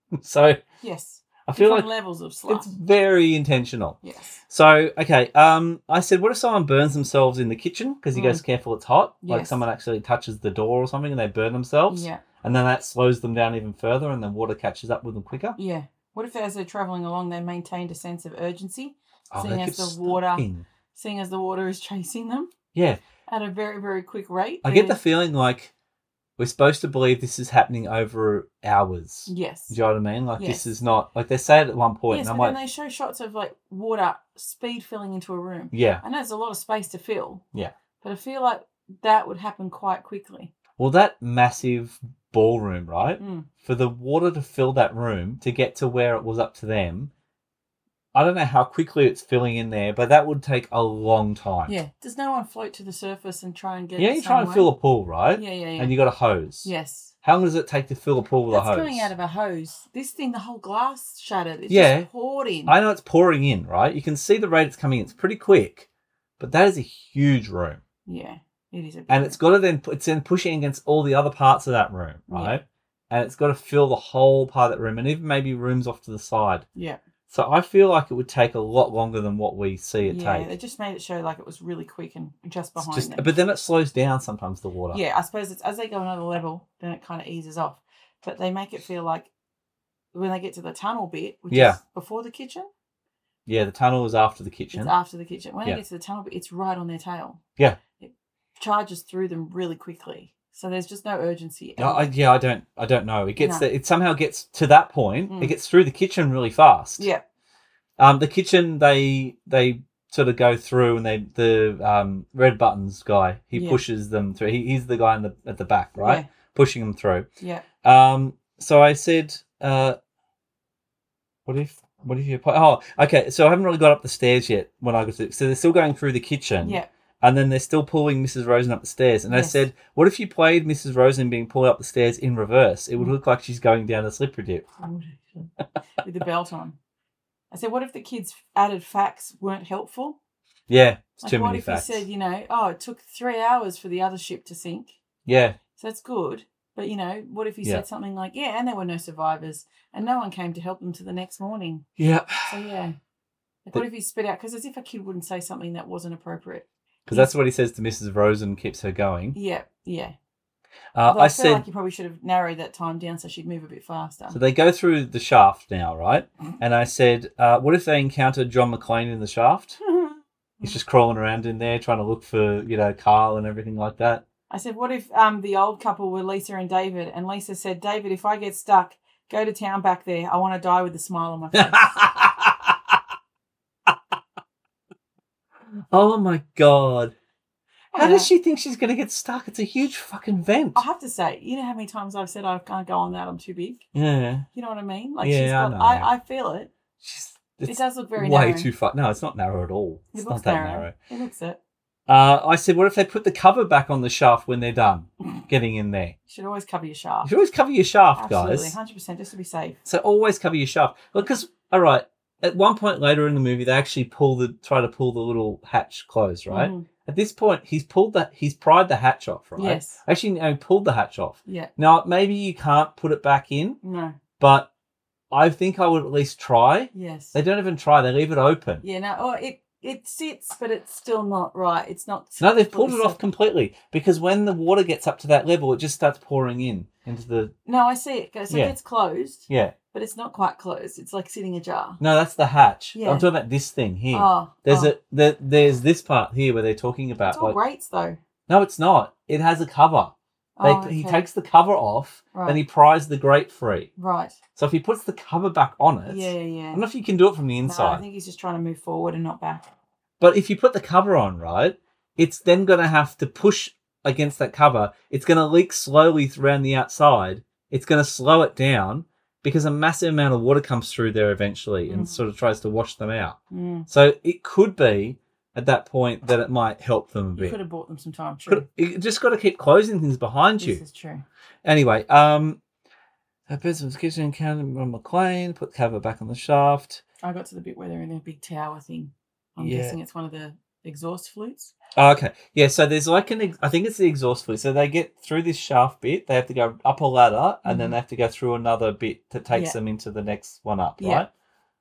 So Yes. I feel Different like levels of slut. it's very intentional. Yes. So okay, um, I said, what if someone burns themselves in the kitchen because he Mm. goes, careful, it's hot. Like Yes. someone actually touches the door or something and they burn themselves, Yeah. and then that slows them down even further, and then water catches up with them quicker. Yeah. What if as they're travelling along, they maintained a sense of urgency, Oh, seeing they as keep the water, stopping. seeing as the water is chasing them Yeah, at a very, very quick rate? I get the they're- feeling like we're supposed to believe this is happening over hours. Yes. Do you know what I mean? Like Yes. this is not like they say it at one point, Yes, and but I'm then like, they show shots of like water speed filling into a room. yeah, I know there's a lot of space to fill. Yeah. But I feel like that would happen quite quickly. well, that massive ballroom, right? Mm. For the water to fill that room to get to where it was up to them, I don't know how quickly it's filling in there, but that would take a long time. Yeah. Does no one float to the surface and try and get Yeah, the you same try and way? fill a pool, right? Yeah, yeah, yeah. And you got a hose. Yes. How long does it take to fill a pool with That's a hose? coming out of a hose. This thing, the whole glass shattered. It's Yeah. just poured in. I know it's pouring in, right? You can see the rate it's coming in. It's pretty quick, but that is a huge room. Yeah, it is a big And it's got to then it's then pushing against all the other parts of that room, right? Yeah. And it's got to fill the whole part of that room, and even maybe rooms off to the side. Yeah. So I feel like it would take a lot longer than what we see it Yeah, take. they just made it show like it was really quick and just It's behind just, them. but then it slows down sometimes, the water. Yeah, I suppose it's as they go another level, then it kind of eases off. But they make it feel like when they get to the tunnel bit, which Yeah. is before the kitchen, Yeah, the tunnel is after the kitchen. it's after the kitchen. When Yeah. they get to the tunnel bit, it's right on their tail. Yeah. It charges through them really quickly. So there's just no urgency. I, I- yeah, I don't, I don't know. It gets, No. there, it somehow gets to that point. Mm. It gets through the kitchen really fast. Yeah. Um, the kitchen they they sort of go through, and they the um red buttons guy he Yeah. pushes them through. He, he's the guy in the at the back, right, Yeah. pushing them through. Yeah. Um, so I said, uh, what if what if you? Oh, okay. So I haven't really got up the stairs yet. When I got to, so they're still going through the kitchen. Yeah. And then they're still pulling Missus Rosen up the stairs. And I Yes. said, what if you played Missus Rosen being pulled up the stairs in reverse? It would Mm. look like she's going down a slippery dip. With the belt on. I said, what if the kids' added facts weren't helpful? Yeah, it's Like, too what many if facts. he said, you know, oh, it took three hours for the other ship to sink? Yeah, So that's good. But, you know, what if he Yeah. said something like, yeah, and there were no survivors and no one came to help them to the next morning? yeah. So, yeah. Like, what if he spit out? Because as if a kid wouldn't say something that wasn't appropriate. Because that's what he says to Missus Rosen, keeps her going. Yeah, yeah. Uh, Although I I feel said, like you probably should have narrowed that time down so she'd move a bit faster. so they go through the shaft now, right? Mhm. And I said, uh, what if they encountered John McClane in the shaft? He's just crawling around in there trying to look for, you know, Carl and everything like that. I said, what if um the old couple were Lisa and David? And Lisa said, David, if I get stuck, go to town back there. I want to die with a smile on my face. Oh my God. How Yeah. does she think she's going to get stuck? It's a huge fucking vent. I have to say, you know how many times I've said I can't go on that, I'm too big? Yeah. You know what I mean? Like Yeah, she's got, I know. I, I feel it. She's, It it's does look very way narrow. too far. No, it's not narrow at all. It It's looks not that narrow. narrow. It looks it. Uh, I said, what if they put the cover back on the shaft when they're done getting in there? You should always cover your You shaft. should always cover your shaft, Absolutely, guys. one hundred percent, just to be safe. So always cover your shaft. Because, all right, at one point later in the movie, they actually pull the try to pull the little hatch closed, right? Mhm. At this point, he's pulled the he's pried the hatch off, right? Yes. Actually, no, he pulled the hatch off. Yeah. Now, maybe you can't put it back in, No. but I think I would at least try. Yes. They don't even try; they leave it open. Yeah. No. Oh, it it sits, but it's still not right. It's not. No, they've pulled fully it off set. completely because when the water gets up to that level, it just starts pouring in into the. No, I see it. So Yeah. it gets closed, Yeah. but it's not quite closed. It's like sitting ajar. No, that's the hatch. Yeah. I'm talking about this thing here. Oh. There's oh. a there, there's this part here where they're talking about It's all like grates though. no, it's not. It has a cover. They, Oh, He okay. takes the cover off Right. and he pries the grate free. Right. So if he puts the cover back on it, Yeah. Yeah. I Yeah. don't know if you can do it from the No, I inside. think he's just trying to move forward and not back. But if you put the cover on, right, it's then going to have to push against that cover. It's going to leak slowly around the outside. It's going to slow it down because a massive amount of water comes through there eventually and Mm. sort of tries to wash them out. Mm. So it could be at that point that it might help them a You bit. could have bought them some time. True. Could, you just got to keep closing things behind This you. is true. Anyway, um, Benson's kitchen encountered on McLean, put the cover back on the shaft. I got to the bit where they're in a big tower thing. I'm Yeah. guessing it's one of the exhaust flutes. Oh, okay. Yeah, so there's like an, ex- I think it's the exhaust flute. So they get through this shaft bit, they have to go up a ladder, and then Mhm. they have to go through another bit that takes Yeah. them into the next one up, Yeah. right?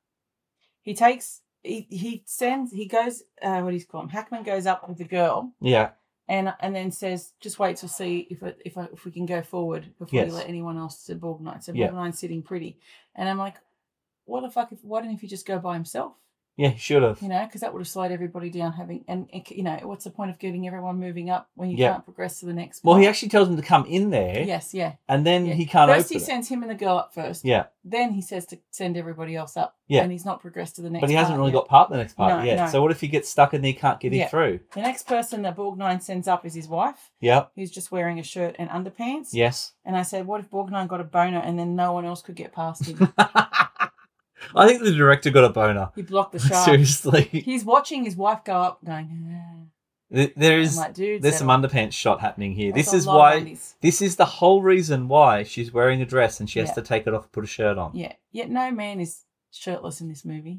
He takes, he, he sends, he goes, uh, what do you call him? Hackman goes up with the girl Yeah. and and then says, just wait to see if it, if I, if we can go forward before Yes. you let anyone else to Borgnine. So Yeah. Borgnine's sitting pretty. And I'm like, what the fuck, if, why didn't he just go by himself? Yeah, he should have. You know, because that would have slowed everybody down having, and, and, you know, what's the point of getting everyone moving up when you Yeah. can't progress to the next Well, he part? actually tells them to come in there, Yes, yeah. and then yeah. he can't First open he it. sends him and the girl up first. Yeah, Then he says to send everybody else up. Yeah. And he's not progressed to the next but he hasn't part really yet. got part the next part No, yet. no. So what if he gets stuck and he can't get Yeah. it through? The next person that Borgnine sends up is his wife, Yep. who's just wearing a shirt and underpants. Yes. And I said, what if Borgnine got a boner and then no one else could get past him? I think the director got a boner. He blocked the shaft. Seriously. He's watching his wife go up going, There there I'm is like, dude, there's some settle. underpants shot happening here. That's This a is lot of why undies. this is the whole reason why she's wearing a dress and she has Yeah. to take it off and put a shirt on. Yeah. Yet no man is shirtless in this movie.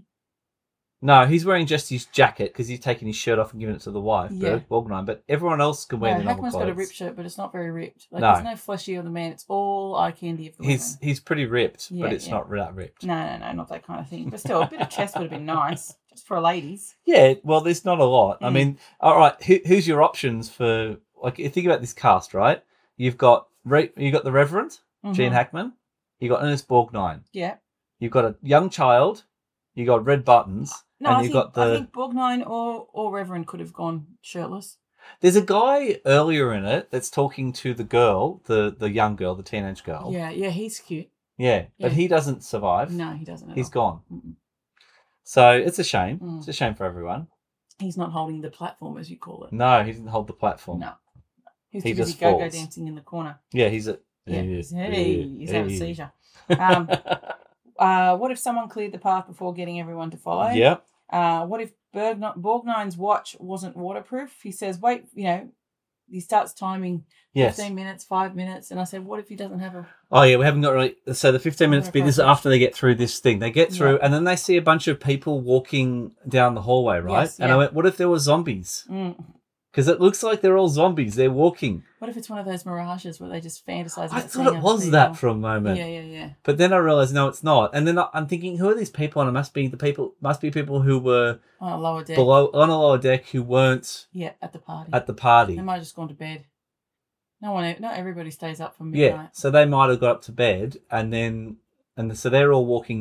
No, he's wearing just his jacket because he's taking his shirt off and giving it to the wife, Yeah. Borgnine. But everyone else can wear No, the normal Hackman's clothes. got a ripped shirt, but it's not very ripped. Like No. there's no fleshy of the man. It's all eye candy of the He's he's pretty ripped, Yeah, but it's yeah. not that ripped. women. No, no, no, not that kind of thing. But still, a bit of chest would have been nice, just for a ladies. Yeah, well, there's not a lot. I Mm. mean, all right, who, who's your options for like? You think about this cast, right? You've got Re- you got the Reverend Gene Mhm. Hackman. You got Ernest Borgnine. Yeah. You've got a young child. You got Red Buttons. No, and I you've think, got the. I think Borgnine or, or Reverend could have gone shirtless. There's a guy earlier in it that's talking to the girl, the the young girl, the teenage girl. Yeah, yeah, he's cute. Yeah, but Yeah. he doesn't survive. No, he doesn't at He's all. gone. Mm-mm. So it's a shame. Mm. It's a shame for everyone. He's not holding the platform, as you call it. No, he didn't hold the platform. No. He's He too busy just go-go falls. dancing in the corner. Yeah, he's a. Yeah, he's, hey, he's having a Hey. seizure. Um, uh, what if someone cleared the path before getting everyone to follow? Yep. Uh, what if Bergn- Borgnine's watch wasn't waterproof? He says, wait, you know, he starts timing Yes. fifteen minutes, five minutes. And I said, what if he doesn't have a... Oh yeah, we haven't got really. So the fifteen minutes bit is after they get through this thing. They get through, Yeah. and then they see a bunch of people walking down the hallway, right? Yes, and yeah. I went, "What if there were zombies? Mm. Because it looks like they're all zombies. They're walking." What if it's one of those mirages where they just fantasize I about thought seeing it other was people? that for a moment, Yeah, yeah, yeah. but then I realized no, it's not. And then I- I'm thinking, who are these people? And it must be the people. Must be people who were On a lower deck. below on a lower deck who weren't Yeah, at the party. at the party. They might have just gone to bed. No one, not everybody stays up from Yeah, midnight. so they might have got up to bed, and then and so they're all walking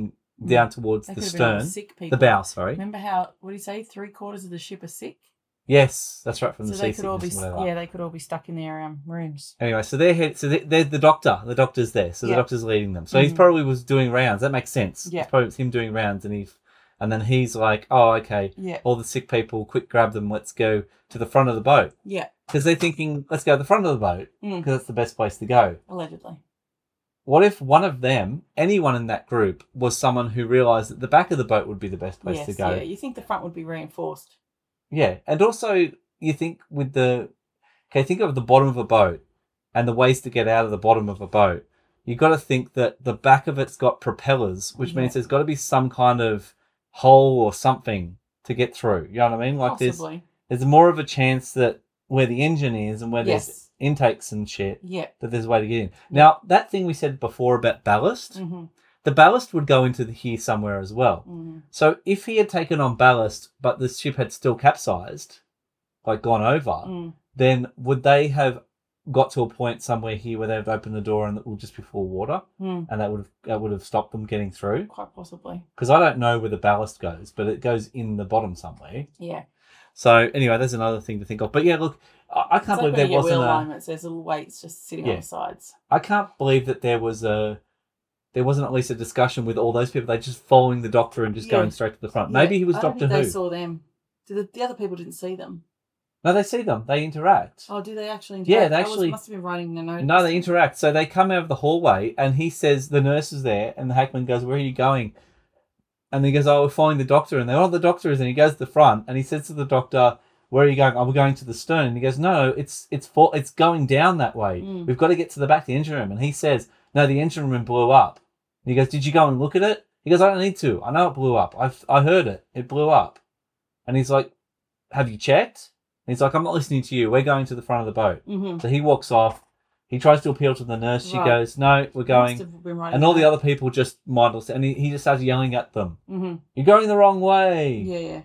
down towards They the could have been all stern, sick people. the bow. Sorry. Remember how? What do you say? Three quarters of the ship are sick. Yes, that's right. From So the they sea could all be. sickness and whatever. Yeah, they could all be stuck in their um, rooms. Anyway, so they're head, so they're, they're the doctor. The doctor's there, so the Yeah. doctor's leading them. So he Mhm. probably was doing rounds. That makes sense. Yeah. It's probably it's him doing rounds, and he, and then he's like, "Oh, okay, Yeah. all the sick people, quick, grab them. Let's go to the front of the boat." Yeah. Because they're thinking, "Let's go to the front of the boat because Mm. that's the best place to go." Allegedly. What if one of them, anyone in that group, was someone who realised that the back of the boat would be the best place Yes. to go? Yeah. You think the front would be reinforced? Yeah, and also you think with the okay, think of the bottom of a boat and the ways to get out of the bottom of a boat. You got to think that the back of it's got propellers, which Yeah. means there's got to be some kind of hole or something to get through. You know what I mean? Like Possibly. there's there's more of a chance that where the engine is and where there's Yes. intakes and shit Yeah. that there's a way to get in. Now that thing we said before about ballast, Mm-hmm. the ballast would go into the here somewhere as well. Mm-hmm. So if he had taken on ballast, but the ship had still capsized, like gone over, Mm. then would they have got to a point somewhere here where they've opened the door and it will just be full of water, Mm. and that would have that would have stopped them getting through? Quite possibly. Because I don't know where the ballast goes, but it goes in the bottom somewhere. Yeah. So anyway, there's another thing to think of. But yeah, look, I, I can't It's like believe when there you get wasn't wheel a. alignments. There's little weights just sitting on Yeah. the sides. I can't believe that there was a. There wasn't at least a discussion with all those people. They just following the doctor and just Yeah. going straight to the front. Maybe Yeah, he was I don't Doctor think Who. They saw them. The, the other people didn't see them. No, they see them. They interact. Oh, do they actually? Interact? Yeah, they I was- actually- must have been writing the notes. No, they interact. So they come out of the hallway, and he says the nurse is there, and the Hackman goes, "Where are you going?" And he goes, "Oh, we're following the doctor." And they're, "Oh, the doctor is," and he goes to the front, and he says to the doctor, "Where are you going?" "Oh, we're going to the stern." And he goes, "No, it's it's for, it's going down that way. Mm. We've got to get to the back of the engine room." And he says, "No, the engine room blew up." And he goes, "Did you go and look at it?" He goes, "I don't need to. I know it blew up. I I heard it. It blew up." And he's like, "Have you checked?" And he's like, "I'm not listening to you. We're going to the front of the boat." Mm-hmm. So he walks off. He tries to appeal to the nurse. She Right. goes, "No, we're going." Going. And all the other people just mindless. And he, he just starts yelling at them. Mm-hmm. "You're going the wrong way." Yeah, yeah.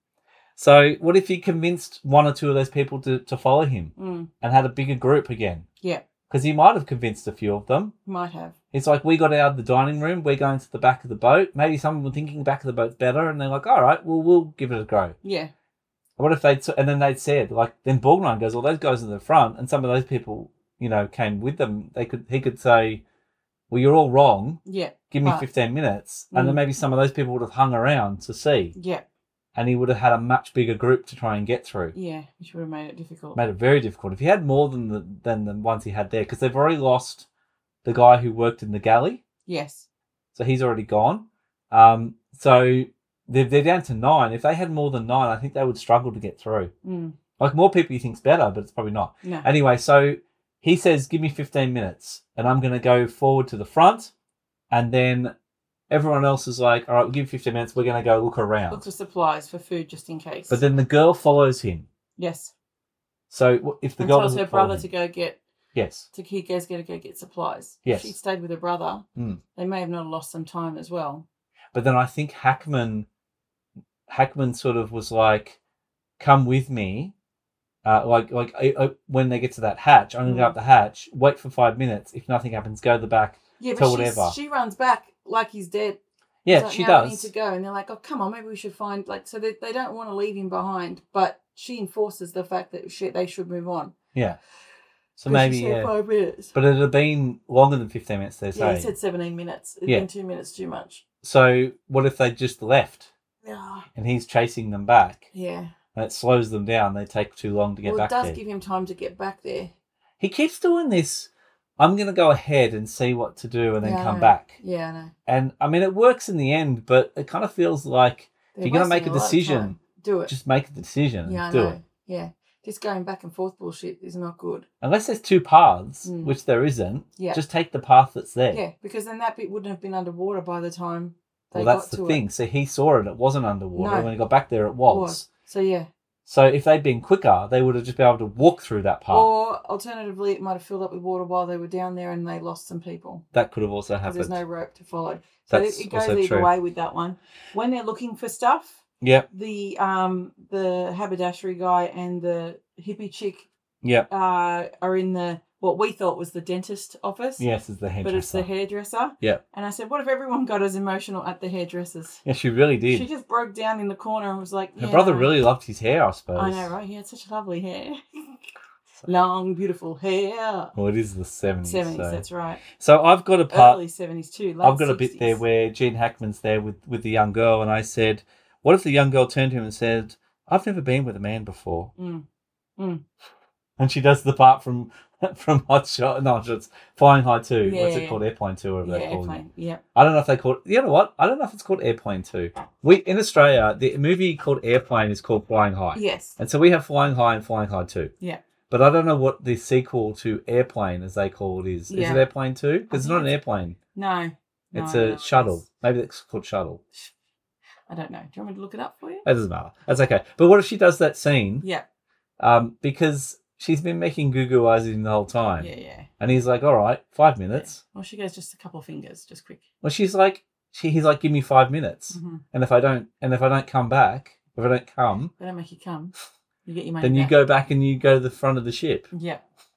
So what if he convinced one or two of those people to, to follow him Mm. and had a bigger group again? Yeah, Because he might have convinced a few of them. might have. It's like, we got out of the dining room. We're going to the back of the boat. Maybe some of them were thinking the back of the boat's better. And they're like, all right, well, we'll give it a go. Yeah. What if they'd, and then they'd said, like, then Borgnine goes, well, those guys in the front, and some of those people, you know, came with them. They could, he could say, well, you're all wrong. Yeah. Give me But- fifteen minutes. And then Mm. maybe some of those people would have hung around to see. Yeah. And he would have had a much bigger group to try and get through. Yeah. Which would have made it difficult. Made it very difficult. If he had more than the, than the ones he had there, because they've already lost the guy who worked in the galley. Yes. So he's already gone. Um, so they're, they're down to nine. If they had more than nine, I think they would struggle to get through. Mm. Like, more people you think's better, but it's probably not. No. Anyway, so he says, give me fifteen minutes, and I'm going to go forward to the front, and then everyone else is like, all right, we'll give you fifteen minutes, we're going to go look around. Look for supplies for food just in case. But then the girl follows him. yes. So if the And girl tells doesn't her follow brother him- to go get Yes. to he goes get to go get supplies. Yes. If she stayed with her brother, Mm. they may have not lost some time as well. But then I think Hackman, Hackman sort of was like, come with me. Uh, like, like I, I, when they get to that hatch, I'm going to go Mm. up the hatch, wait for five minutes. If nothing happens, go to the back. Yeah, Tell but she's, whatever. she runs back like he's dead. Yeah, She's like, she "No, we need does. to go," and they're like, "Oh, come on, maybe we should find like." So they, they don't want to leave him behind, but she enforces the fact that she, they should move on. Yeah. So 'Cause maybe, she said yeah. five minutes. But it had been longer than fifteen minutes, they Yeah, say. he said seventeen minutes. It'd Yeah. been two minutes too much. So what if they just left Yeah. and he's chasing them back Yeah. and it slows them down? They take too long to get Well, it back does there. give him time to get back there. He keeps doing this. I'm going to go ahead and see what to do and then Yeah, I come know. back. Yeah, I know. And I mean, it works in the end, but it kind of feels like They're if you're going to wasting make a lot of decision, time. Do it. just make a decision yeah, I and do know. it. Yeah. Just going back and forth bullshit is not good. Unless there's two paths, Mm. which there isn't, Yeah. just take the path that's there. Yeah, because then that bit wouldn't have been underwater by the time they Well, that's got the to thing. it. So he saw it. It wasn't underwater. No. When he got back there, it was. Was. So yeah. So if they'd been quicker, they would have just been able to walk through that path. Or alternatively, it might have filled up with water while they were down there and they lost some people. That could have also Because happened. there's no rope to follow. So That's it, it goes also either true. way with that one. When they're looking for stuff, Yep. the um the haberdashery guy and the hippie chick Yep. uh, are in the what we thought was the dentist office. Yes, it's the hairdresser. But it's the hairdresser. Yeah. And I said, what if everyone got as emotional at the hairdressers? Yeah, she really did. She just broke down in the corner and was like, Her yeah, brother really loved his hair, I suppose. I know, right? He had such lovely hair. Long, beautiful hair. Well, it is the seventies. seventies, so. that's right. So I've got a part. Early seventies too. Late I've got a sixties. bit there where Gene Hackman's there with, with the young girl, and I said, what if the young girl turned to him and said, I've never been with a man before? Mm. Mm. And she does the part from from Hot Shot, no, it's Flying High two. Yeah, What's it yeah. called? Airplane two, or whatever Yeah, they call airplane. it. Yeah. I don't know if they call it, you know what? I don't know if it's called Airplane two. We, in Australia, the movie called Airplane is called Flying High. Yes. And so we have Flying High and Flying High two. Yeah. But I don't know what the sequel to Airplane, as they call it, is. Is Yeah. it Airplane two? Because it's think not an it's- airplane. No. It's No, a no, shuttle. it's- Maybe it's called Shuttle. I don't know. Do you want me to look it up for you? That doesn't matter. That's okay. But what if she does that scene? Yeah. Um, because she's been making goo goo eyes in the whole time. Yeah, yeah. And he's like, all right, five minutes. Well, she goes just a couple of fingers, just quick. Well, she's like, she, he's like, give me five minutes. Mm-hmm. And if I don't, and if I don't come back, if I don't come, They don't make you come. You get your money then you back. go back and you go to the front of the ship. Yeah.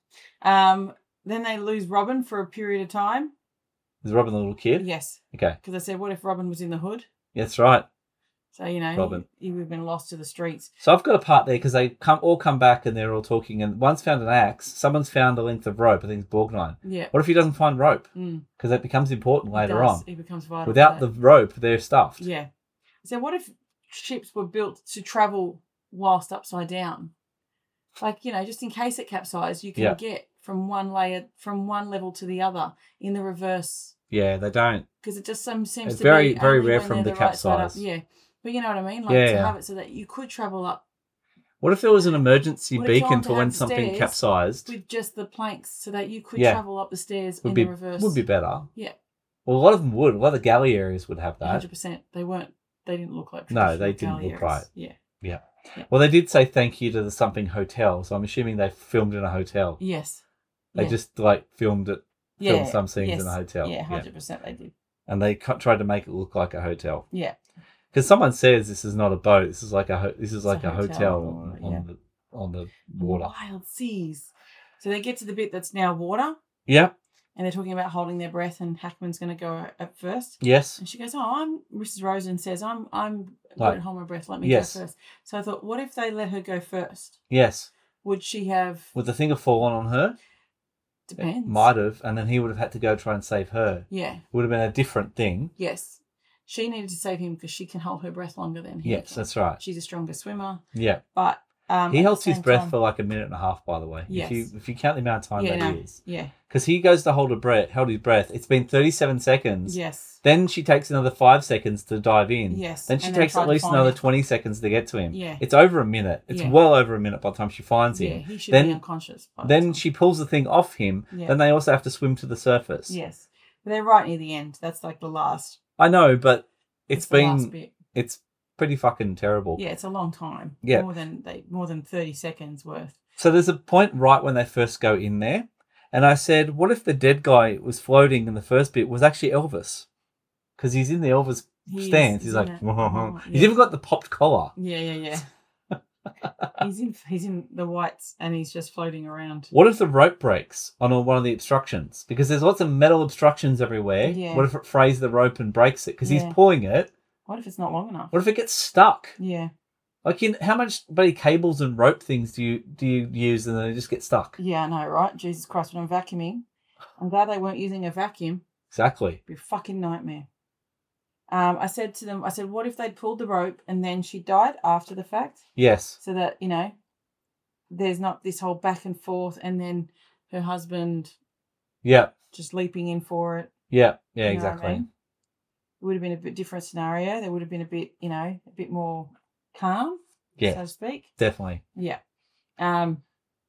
Um. Then they lose Robin for a period of time. Is Robin the little kid? Yes. Okay. Because I said, what if Robin was in the hood? That's right. So, you know, Robin. he, he would have been lost to the streets. So I've got a part there because they come all come back and they're all talking. And one's found an axe. Someone's found a length of rope. I think it's Borgnine. Yeah. What if he doesn't find rope? Mm. Because that becomes important He later does. on. He becomes vital. Without for the that. rope, they're stuffed. Yeah. So what if ships were built to travel whilst upside down? Like, you know, just in case it capsized, you can Yeah. get from one layer, from one level to the other in the reverse. Yeah, they don't. Because it just some seems It's to very, be very only rare when from they're the right side up. capsize. Yeah. But you know what I mean? Like Yeah, to yeah. have it so that you could travel up What if there was an emergency Would it go beacon on to for when have something stairs capsized? with just the planks so that you could Yeah. travel up the stairs Would in be the reverse. would be better. Yeah. Well, a lot of them would. A lot of the galley areas would have one that. hundred percent. They weren't, they didn't look like No, they traditional didn't look galley right. areas. Yeah. Yeah. Yeah. Well, they did say thank you to the something hotel, so I'm assuming they filmed in a hotel. Yes. They Yeah. just like filmed it, yeah. filmed some scenes yes. in a hotel. Yeah, one hundred percent they did. And they cu- tried to make it look like a hotel. Yeah. Because someone says this is not a boat. This is like a ho- this is It's like a a hotel, hotel, on, yeah. on the on the water. Wild seas. So they get to the bit that's now water, Yeah. and they're talking about holding their breath, and Hackman's going to go at first. Yes. And she goes, "Oh, I'm." Missus Rosen says, "I'm. I'm Like- going to hold my breath. Let me Yes. go first." So I thought, what if they let her go first? Yes. Would she have? Would the thing have fallen on her? Depends. It might have, and then he would have had to go try and save her. Yeah. It would have been a different thing. Yes. She needed to save him because she can hold her breath longer than he Yes, can. that's right. She's a stronger swimmer, Yeah. but um, He at the holds his same breath time- for like a minute and a half, by the way. Yes. If you if you count the amount of time Yeah, that no. is. Yeah. Because he goes to hold a breath, held his breath. It's been thirty-seven seconds. Yes. Then she takes another five seconds to dive in. Yes. Then she And takes tried at to least find another it. twenty seconds to get to him. Yeah. It's over a minute. It's Yeah. well over a minute by the time she finds Yeah. him. He should Then- be unconscious. by the Then time. she pulls the thing off him. Yeah. Then they also have to swim to the surface. Yes. But they're right near the end. That's like the last. I know, but it's that's the last been bit. it's pretty fucking terrible. Yeah, it's a long time. Yeah. More than they more than thirty seconds worth. So there's a point right when they first go in there, and I said, "What if the dead guy was floating in the first bit was actually Elvis? Because he's in the Elvis He's- stance. He's he's like, in it. "Whoa." he's Yeah. even got the popped collar. Yeah, yeah, yeah. he's in he's in the whites and he's just floating around. What if the rope breaks on a- one of the obstructions? Because there's lots of metal obstructions everywhere. Yeah. What if it frays the rope and breaks it? Because Yeah. he's pulling it. What if it's not long enough? What if it gets stuck? Yeah. Like, in how much bloody cables and rope things do you do you use, and then they just get stuck? Yeah, I know, right? Jesus Christ, when I'm vacuuming, I'm glad they weren't using a vacuum. Exactly. It'd be a fucking nightmare. Um, I said to them, I said, what if they'd pulled the rope and then she died after the fact? Yes. So that, you know, there's not this whole back and forth and then her husband Yeah. just leaping in for it. Yeah. Yeah. You know what I Exactly. mean? It would have been a bit different scenario. There would have been a bit, you know, a bit more calm, Yeah. so to speak. Definitely. Yeah. Um,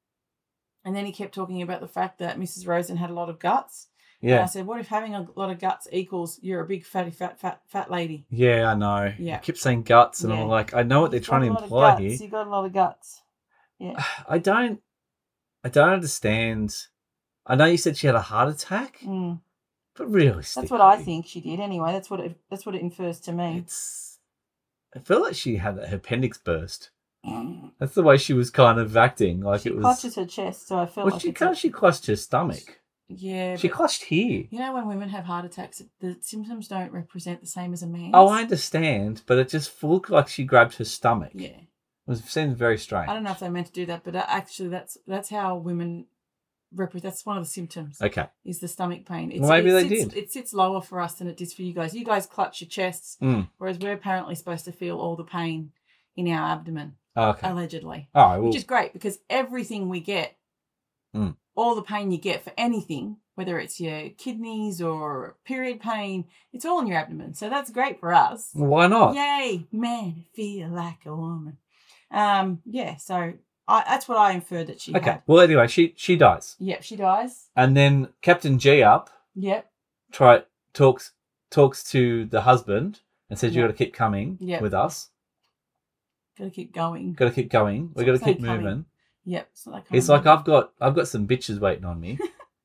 and then he kept talking about the fact that Missus Rosen had a lot of guts. And I Yeah. said, what if having a lot of guts equals you're a big fatty, fat, fat, fat lady? Yeah. I know. Yeah. You keep saying guts, and Yeah. I'm like, I know what they're You've trying to got a lot of imply guts. here. You got a lot of guts. Yeah. I don't. I don't understand. I know you said she had a heart attack, Mm. but realistically, That's what I think she did. Anyway, that's what it. That's what it infers to me. It's. I feel like she had her appendix burst. That's the way she was kind of acting. Like she it was. clutches her chest, so I felt Well, like she it's can't. a- She clutched her stomach. yeah. She but clutched here. you know, when women have heart attacks, the symptoms don't represent the same as a man's. Oh, I understand, but it just looked like she grabbed her stomach. Yeah. It was seemed very strange. I don't know if they meant to do that, but uh, actually, that's that's how women represent. That's one of the symptoms. Okay. Is the stomach pain? It's, Well, maybe it they sits, did. It sits lower for us than it does for you guys. You guys clutch your chests, Mm. whereas we're apparently supposed to feel all the pain in our abdomen, Oh, okay. allegedly. All right. Well, Which is great because everything we get, Mm. all the pain you get for anything, whether it's your kidneys or period pain, it's all in your abdomen. So that's great for us. why not? Yay, man, feel like a woman. Um, yeah, so I, that's what I inferred that she Okay. had. Well, anyway, she she dies, Yep, she dies. and then Captain G up Yep, try talks talks to the husband and says, "You Yeah. got to keep coming Yeah. with us. gotta keep going. Got to keep going. We Stop got to saying keep coming. moving." Yep, it's not that kind He's of like, movie. "I've got I've got some bitches waiting on me.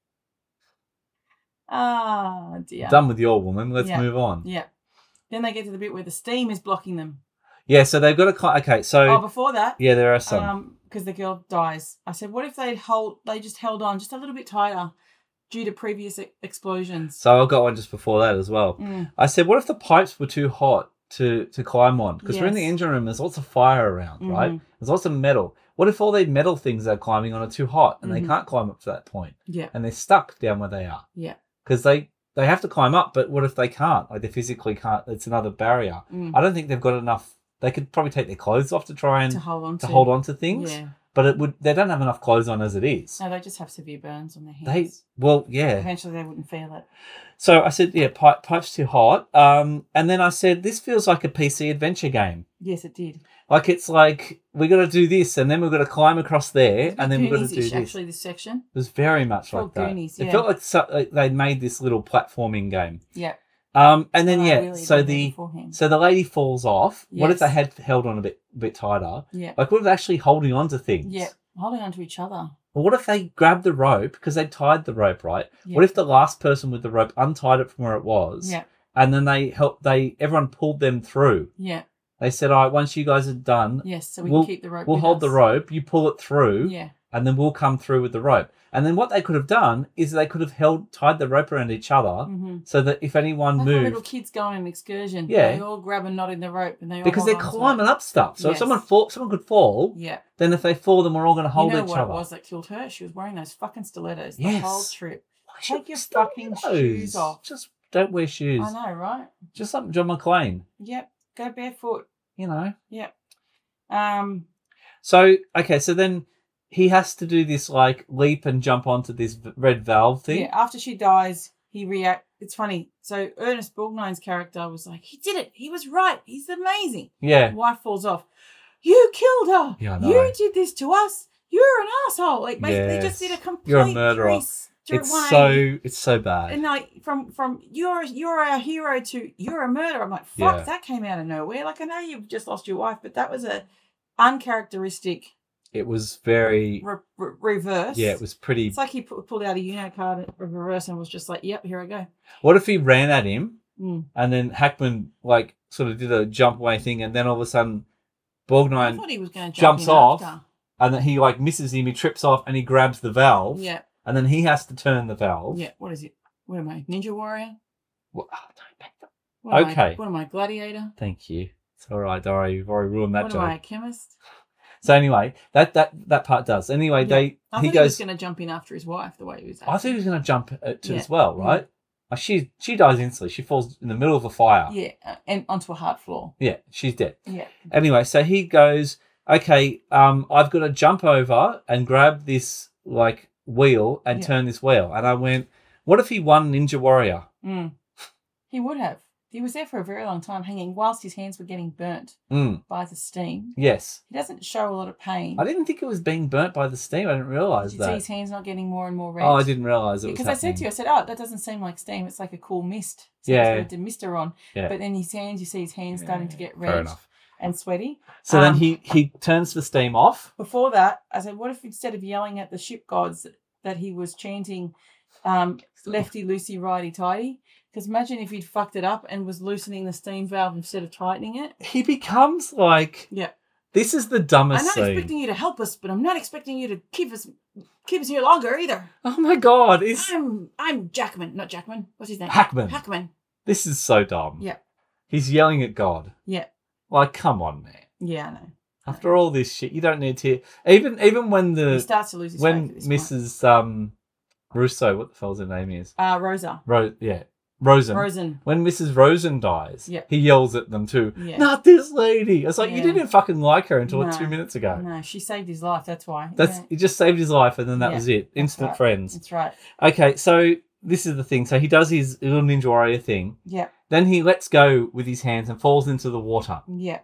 Ah, dear. Done with your woman. Let's Yeah. move on." Yeah. Then they get to the bit where the steam is blocking them. Yeah. So they've got to. ki- Okay. So Oh, before that, yeah, there are some. um, because the girl dies. I said, what if they'd hold? They just held on just a little bit tighter due to previous e- explosions. So I got one just before that as well. Mm. I said, what if the pipes were too hot to, to climb on? Because we're in the Yes. engine room, there's lots of fire around, right? Mhm. There's lots of metal. What if all these metal things they're climbing on are too hot and Mhm. they can't climb up to that point Yeah, and they're stuck down where they are? yeah. Because they, they have to climb up, but what if they can't? Like they physically can't. It's another barrier. Mm. I don't think they've got enough. They could probably take their clothes off to try and To hold on to to. hold on to things. Yeah. But it would. They don't have enough clothes on as it is. No, they just have severe burns on their They hands. well, yeah. Eventually, they wouldn't feel it. So I said, yeah, pipe, pipe's too hot. Um, and then I said, this feels like a P C adventure game. Yes, it did. Like it's like we got to do this, and then we've got to climb across there, It's a bit and then we've got to do Goonies-ish, this. Actually, this section. It was very much Felt like that. Goonies, It yeah. felt like, so, like they made this little platforming game. Yeah. Um, and then Well, I yeah, really so did that the beforehand. so the lady falls off. What if Yes. they had held on a bit bit tighter? Yeah. Like what if they're actually holding on to things? Yeah. Holding on to each other. Well, what if they grabbed the rope because they tied the rope right? Yeah. What if the last person with the rope untied it from where it was? Yeah. And then they helped. They everyone pulled them through. Yeah. They said, "All right, once you guys are done, Yes. So we We'll- can keep the rope. we'll with hold us. the rope. You pull it through, Yeah. and then we'll come through with the rope." And then what they could have done is they could have held tied the rope around each other, Mm-hmm. so that if anyone Like when moved, little kids go on an excursion. Yeah. They all grab a knot in the rope and they all because hold they're on to it. climbing up stuff. So if Yes. someone fall, someone could fall. Yeah. Then if they fall, then we're all going to hold you know each what other. it was that killed her? She was wearing those fucking stilettos the Yes. whole trip. Why should Take your stop fucking those? shoes off. Just don't wear shoes. I know, right? Just like John McClane, Yep. Go barefoot. you know. Yep. Um. So okay, so then he has to do this like leap and jump onto this v- red valve thing. Yeah. After she dies, he react. It's funny. So Ernest Borgnine's character was like, "He did it. He was right. He's amazing." Yeah. Wife falls off. You killed her. Yeah, I know. You did this to us. You're an asshole. Like basically, Yes. just did a complete You're a murderer. three It's one so eighty. it's so bad. And like from from you're you're a hero to you're a murderer. I'm like, fuck, Yeah. that came out of nowhere. Like I know you've just lost your wife, but that was a uncharacteristic It was very re- re- reverse. yeah. It was pretty. It's like he pu- pulled out a Uno card in reverse and was just like, yep, here I go. What if he ran at him Mm. and then Hackman like sort of did a jump away thing, and then all of a sudden I Borgnine thought he was going to jumps jump in off. after. and then he like misses him. He trips off and he grabs the valve. Yeah, And then he has to turn the valve. yeah. What is it? What am I? Ninja Warrior? Well, oh, don't make that- What am I- Okay. what am I? Gladiator? Thank you. It's all right, Dora. You've already ruined that What joke. am I? A chemist? So anyway, that that that part does. Anyway, Yeah. they I he thought he was goes. going to jump in after his wife the way he was. I thought he was going to jump it to Yeah. as well, right? Like she she dies instantly. She falls in the middle of a fire. Yeah, uh, and onto a hard floor. Yeah, she's dead. Yeah. Anyway, so he goes, okay, um, I've got to jump over and grab this like wheel and Yeah. turn this wheel. And I went, what if he won Ninja Warrior? Mm. He would have. He was there for a very long time hanging whilst his hands were getting burnt Mm, by the steam. yes. He doesn't show a lot of pain. I didn't think it was being burnt by the steam. I didn't realise Did you see that. his hands not getting more and more red? Oh, I didn't realise it was Because I said to you, I said, oh, that doesn't seem like steam. It's like a cool mist. So Yeah. it's got the mister on. Yeah. But then his hands, you see his hands starting to get Fair red enough. and sweaty. So then Um, he, he turns the steam off. Before that, I said, what if instead of yelling at the ship gods that he was chanting um, lefty, loosey, righty, tighty? Because imagine if he'd fucked it up and was loosening the steam valve instead of tightening it. He becomes like Yeah. This is the I'm dumbest not scene. expecting you to help us, but I'm not expecting you to keep us keep us here longer either. Oh my god, it's I'm I'm Jackman, not Jackman. What's his name? Hackman. Hackman. This is so dumb. Yeah. He's yelling at God. Yeah. Like, come on, man. Yeah, I know. After all this shit, you don't need to. Even even when He the starts to lose his when faith at this point. Missus um Russo, what the hell's her name is? Uh, Rosa. Ro- yeah, Rosen. Rosen. When Missus Rosen dies, Yeah. he yells at them too. Yeah. Not this lady. It's like you Yeah. didn't fucking like her until No. two minutes ago. No, she saved his life. That's why. That's Yeah, he just saved his life, and then that Yeah, was it. Instant right. friends. that's right. Okay, so this is the thing. So he does his little Ninja Warrior thing. Yeah. Then he lets go with his hands and falls into the water. Yeah.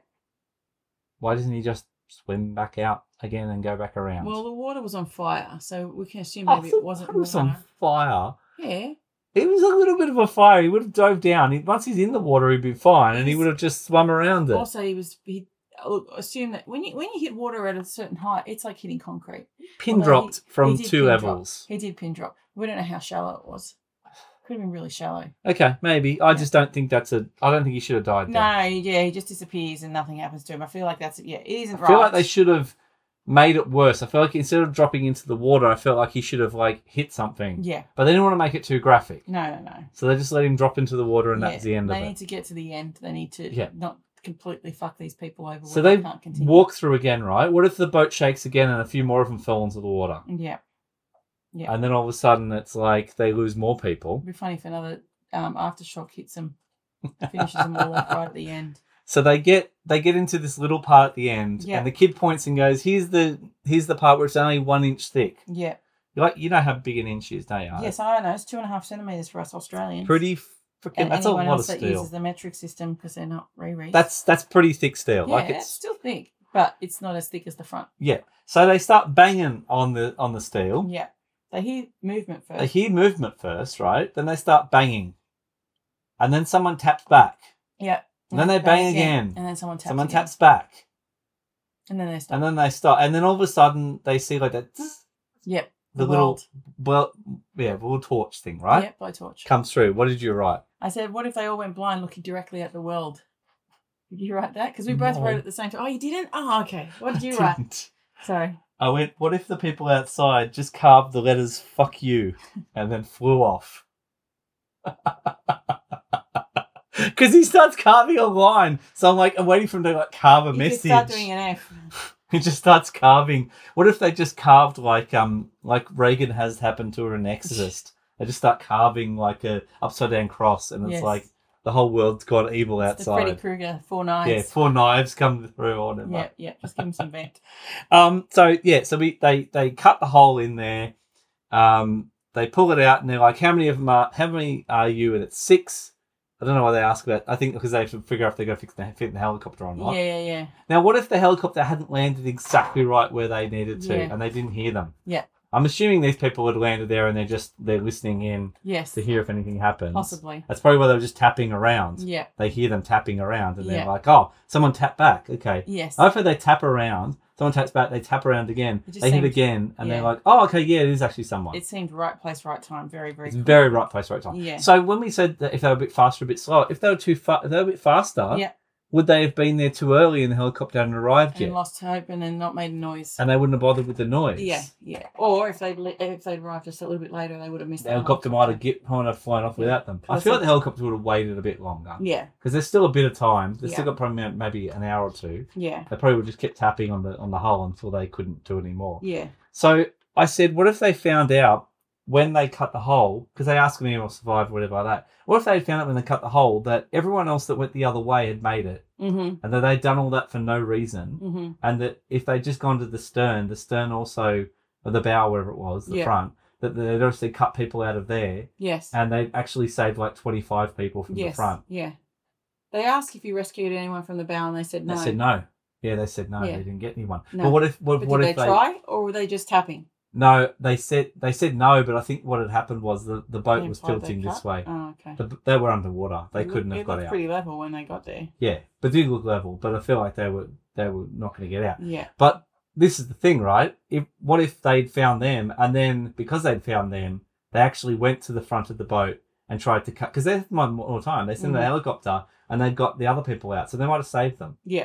Why doesn't he just swim back out again and go back around? Well, the water was on fire, so we can assume Oh, maybe the it wasn't water was water. on fire. Yeah. It was a little bit of a fire. He would have dove down. He, once he's in the water, he'd be fine, and he Yes. would have just swum around it. Also, he was he. Look, assume that when you when you hit water at a certain height, it's like hitting concrete. Pin Although dropped he- from he did two pin drop. levels. He did pin drop. We don't know how shallow it was. Could have been really shallow. Okay, maybe. I Yeah. just don't think that's a. I don't think he should have died. No, Then. yeah, he just disappears and nothing happens to him. I feel like that's yeah, it isn't I right. feel like they should have made it worse. I feel like instead of dropping into the water, I felt like he should have like hit something. Yeah, But they didn't want to make it too graphic, no, no, no. so they just let him drop into the water, and yeah, that's the end they of need it. to get to the end. They need to Yeah. not completely fuck these people over. So where they can't continue. walk through again, right? What if the boat shakes again and a few more of them fell into the water? Yeah, Yeah. And then all of a sudden, it's like they lose more people. it'd be funny if another um, aftershock hits them, finishes them all off right at the end. So they get they get into this little part at the end, Yeah. and the kid points and goes, "Here's the here's the part where it's only one inch thick." Yeah. You're like, you know how big an inch is, don't you? Yes, I know. It's two and a half centimeters for us Australians. Pretty freaking. and That's a anyone lot of else that steel. uses the metric system because they're not re-reads. That's that's pretty thick steel. yeah, like it's it's still thick, but it's not as thick as the front. yeah. So they start banging on the on the steel. Yeah, they hear movement first. They hear movement first, right? Then they start banging, and then someone taps back. Yeah. And then they bang again. and then someone taps. someone again. taps back, and then they stop. and then they stop, and then all of a sudden they see like that. zzz, Yep. the The little world. well, yeah, little torch thing, right? Yep. By torch. Comes through. What did you write? I said, what if they all went blind looking directly at the world? Did you write that? Because we both No. wrote it at the same time. Oh, you didn't? Oh, okay. What did you I write? didn't. Sorry. I went, what if the people outside just carved the letters "fuck you" and then flew off? Because he starts carving a line, so I'm like, I'm waiting for him to like carve a You message. could start doing an F. He just starts carving. What if they just carved like um like Reagan has happened to her in Exorcist? They just start carving like a upside down cross, and it's Yes. like the whole world's gone evil It's the Freddy outside. Krueger, four knives. Yeah, four knives come through or whatever. Yeah, yeah. Just give him some vent. Um. So yeah. So we they they cut the hole in there. Um. They pull it out, and they're like, "How many of them are? How many are you?" And it's six. I don't know why they ask about. I think because they have to figure out if they're going to fix the, fit in the helicopter or not. Yeah, yeah, yeah. Now, what if the helicopter hadn't landed exactly right where they needed to, Yeah. and they didn't hear them? Yeah. I'm assuming these people had landed there, and they're just they're listening in Yes. to hear if anything happens. Possibly. That's probably why they were just tapping around. Yeah. They hear them tapping around, and they're Yeah. like, "Oh, someone tapped back." Okay. Yes. Hopefully they tap around. Someone taps back. They tap around again. It just They hit seemed- again, and they're yeah. like, "Oh, okay, yeah, it is actually someone." It seemed right place, right time. Very, very It's cool. very right place, right time. Yeah. So when we said that if they were a bit faster, a bit slower, if they were too fa- if they were a bit faster, Yeah. would they have been there too early and the helicopter hadn't arrived And yet, lost hope and then not made a noise. and they wouldn't have bothered with the noise? Yeah, yeah. Or if they'd li- if they'd arrived just a little bit later, they would have missed The the helicopter might have get might have flown off Yeah. without them. I Because feel I like the helicopter would have waited a bit longer Yeah, because there's still a bit of time. They've still Yeah. got probably maybe an hour or two. yeah, They probably would just kept tapping on the on the hull until they couldn't do any more. yeah, So I said, what if they found out when they cut the hole, because they asked me if I survived or whatever like that, what if they found out when they cut the hole that everyone else that went the other way had made it, mm-hmm, and that they'd done all that for no reason, mm-hmm, and that if they'd just gone to the stern, the stern also, or the bow, wherever it was, the Yeah. front, that they'd obviously cut people out of there, yes, and they actually saved like twenty-five people from yes, the front. yeah. They asked if you rescued anyone from the bow, and they said no. They said no. Yeah, they said no. Yeah. They didn't get anyone. No. But what if? What, But what did if they, they? try, or were they just tapping? No, they said they said no. But I think what had happened was the, the boat They was implied they tilting this cut? way. Oh, okay. The, they were underwater. They It couldn't looked- have got It looked out. pretty level when they got there. Yeah, but they did look level. But I feel like they were they were not going to get out. Yeah, But this is the thing, right? If what if they'd found them, and then because they'd found them, they actually went to the front of the boat and tried to cut, because they had them on all the time. They sent the Mhm. helicopter, and they got the other people out, so they might have saved them. yeah,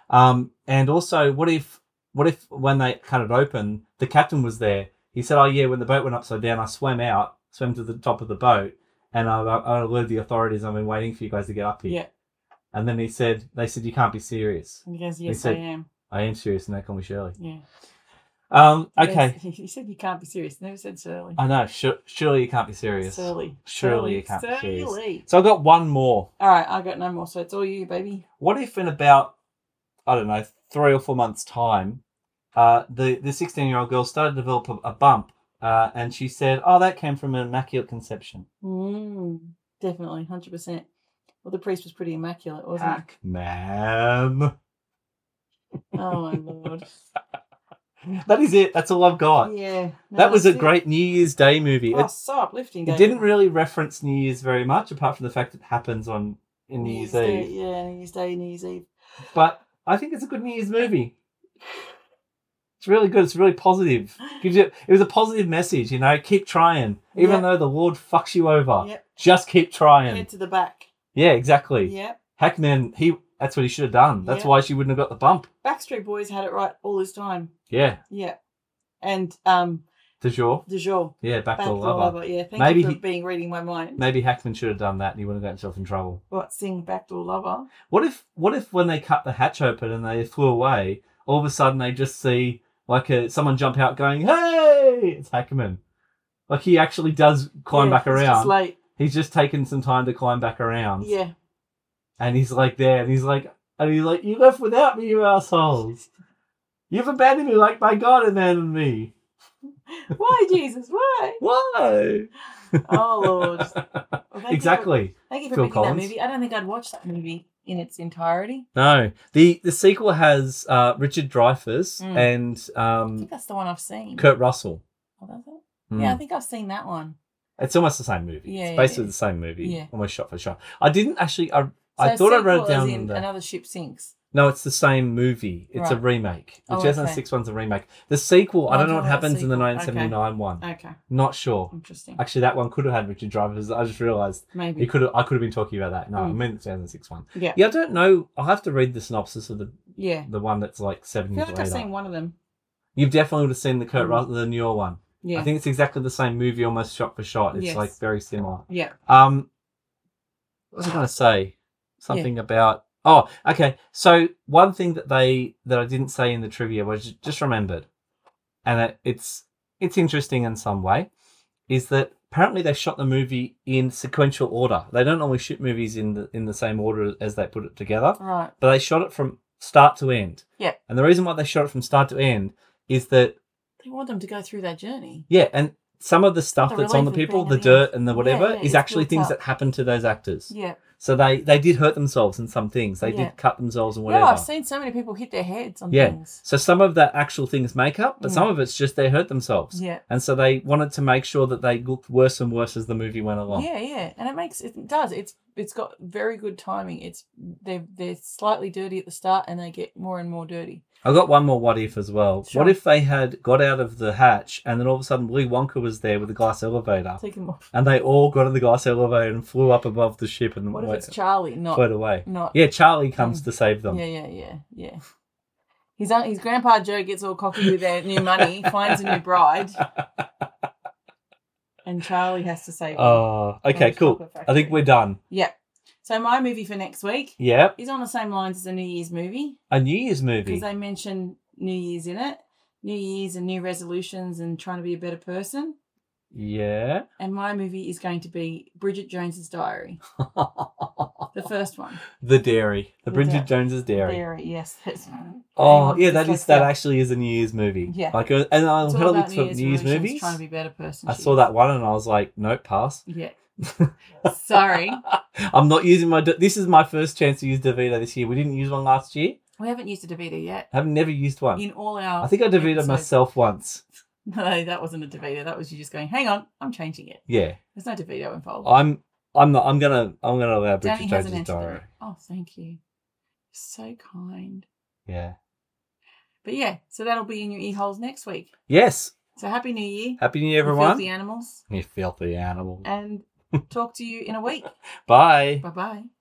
Um, and also, what if what if when they cut it open, the captain was there? He said, "Oh yeah, when the boat went upside down, I swam out, swam to the top of the boat, and I, I alerted the authorities. I've been waiting for you guys to get up here." Yeah. And then he said, "They said you can't be serious." And he goes, He yes, said, I am. "I am serious, and they call me Shirley." Yeah. Um. Okay. Yes, he said you can't be serious. Never said Surly. I know. Sh- surely you can't be serious. Surly. Surely you can't be serious. Surly. So I got one more. All right, I got no more. So it's all you, baby. What if in about, I don't know, three or four months' time, uh, the the sixteen-year-old girl started to develop a, a bump, uh, and she said, "Oh, that came from an immaculate conception." Mm, definitely, one hundred percent. Well, the priest was pretty immaculate, wasn't Heck, man. he? Oh, my Lord. That is it. That's all I've got. Yeah. No, that was a that's it. great New Year's Day movie. Oh, It, so uplifting. it David. didn't really reference New Year's very much, apart from the fact it happens on in New Year's Day, Eve. Yeah, New Year's Day, New Year's Eve. But I think it's a good New Year's movie. It's really good. It's really positive. Gives you, it was a positive message, you know. Keep trying, even Yep. though the Lord fucks you over. Yep. Just keep trying. Head to the back. Yeah, exactly. Yep. Hackman, he that's what he should have done. That's Yep. why she wouldn't have got the bump. Backstreet Boys had it right all this time. Yeah. Yeah. And um, De jure. De jour. Yeah, backdoor Backdoor lover. Lover. Yeah, thank Maybe you for he- being reading my mind. Maybe Hackman should have done that, and he wouldn't have got himself in trouble. What, sing Backdoor Lover? What if what if when they cut the hatch open and they flew away, all of a sudden they just see like a, someone jump out going, "Hey!" It's Hackman. Like he actually does climb Yeah, back it's around. just late. He's just taken some time to climb back around. Yeah. And he's like there, and he's like, and he's like, "You left without me, you assholes. You've abandoned me like my God abandoned me. Why, Jesus? Why? Why?" Oh, Lord. Well, thank Exactly. You for, thank you for Phil picking Collins. that movie. I don't think I'd watch that movie in its entirety. No, the the sequel has uh, Richard Dreyfuss Mm. and I um, think that's the one I've seen. Kurt Russell. Oh, does it? Mm. Yeah, I think I've seen that one. It's almost the same movie. Yeah, it's yeah, basically yeah. the same movie. Yeah. Almost shot for shot. I didn't actually. I, So I thought I wrote it sequel as down. in in the- Another Ship Sinks. No, it's the same movie. It's a Right. remake. The Oh, two thousand six okay. one's a remake. The sequel, I Oh, don't know I what thought that happens in the sequel. nineteen seventy-nine one. Okay, Not sure. interesting. Actually, that one could have had Richard Dreyfuss. I just realised Maybe. it could have. I could have been talking about that. No, I Mm. meant the two thousand six one. Yeah. Yeah, I don't know. I'll have to read the synopsis of the Yeah. the one that's like seven I feel years like later. I've seen one of them. You definitely would have seen the Kurt Mm. Russell, the newer one. Yeah. I think it's exactly the same movie, almost shot for shot. It's Yes. like very similar. Yeah. Um, what was I going to say? Something about. Oh, okay. So one thing that they that I didn't say in the trivia was just remembered, and it, it's it's interesting in some way, is that apparently they shot the movie in sequential order. They don't always shoot movies in the in the same order as they put it together, Right. but they shot it from start to end. Yeah. And the reason why they shot it from start to end is that They want them to go through that journey. yeah, and some of the stuff The that's on the relief of people, being the at the end. dirt and the whatever, Yeah, yeah, is it's actually built things up. that happen to those actors. Yeah. So they, they did hurt themselves in some things. They Yeah. did cut themselves and whatever. Yeah, I've seen so many people hit their heads on Yeah. things. So some of that actual things make up, but Mm. some of it's just they hurt themselves. Yeah. And so they wanted to make sure that they looked worse and worse as the movie went along. Yeah, yeah, and it makes it does. It's it's got very good timing. It's they're they're slightly dirty at the start, and they get more and more dirty. I got one more what if as well. Sure. What if they had got out of the hatch and then all of a sudden Willy Wonka was there with the glass elevator Take them off. and they all got in the glass elevator and flew up above the ship and What if went, it's Charlie, not flowed away? not? Yeah, Charlie comes Mm. to save them. Yeah, yeah, yeah, yeah. His un- his grandpa Joe gets all cocky with their new money, finds a new bride, and Charlie has to save him. Oh, okay, From his cool. chocolate I think factory. we're done. Yeah. So my movie for next week Yep. is on the same lines as a New Year's movie A New Year's movie. because they mention New Year's in it, New Year's and new resolutions and trying to be a better person. Yeah. And my movie is going to be Bridget Jones's Diary, the first one. The Dairy. The The Bridget Dairy. Jones's Dairy. Dairy, yes. That's, Oh, Hang yeah, on, that is dyslexia. that actually is a New Year's movie. Yeah. Like, uh, and I It's had all a look about for New Year's resolutions, movies. Trying to be a better person. I she saw is. that one and I was like, nope, pass. Yeah. Sorry. I'm not using my. This is my first chance to use DeVito this year. We didn't use one last year. We haven't used a DeVito yet. I've never used one. In all our I think I DeVitoed episodes. myself once. No, that wasn't a DeVito. That was you just going, hang on, I'm changing it. Yeah. There's no DeVito involved. I'm. I'm not. I'm gonna. I'm gonna allow Bridget Danny hasn't Jones's entered Diary. it. Oh, thank you. So kind. Yeah. But yeah, so that'll be in your ear holes next week. Yes. So happy New Year. Happy New Year, you everyone. filthy animals. You filthy animal. And talk to you in a week. Bye. Bye bye.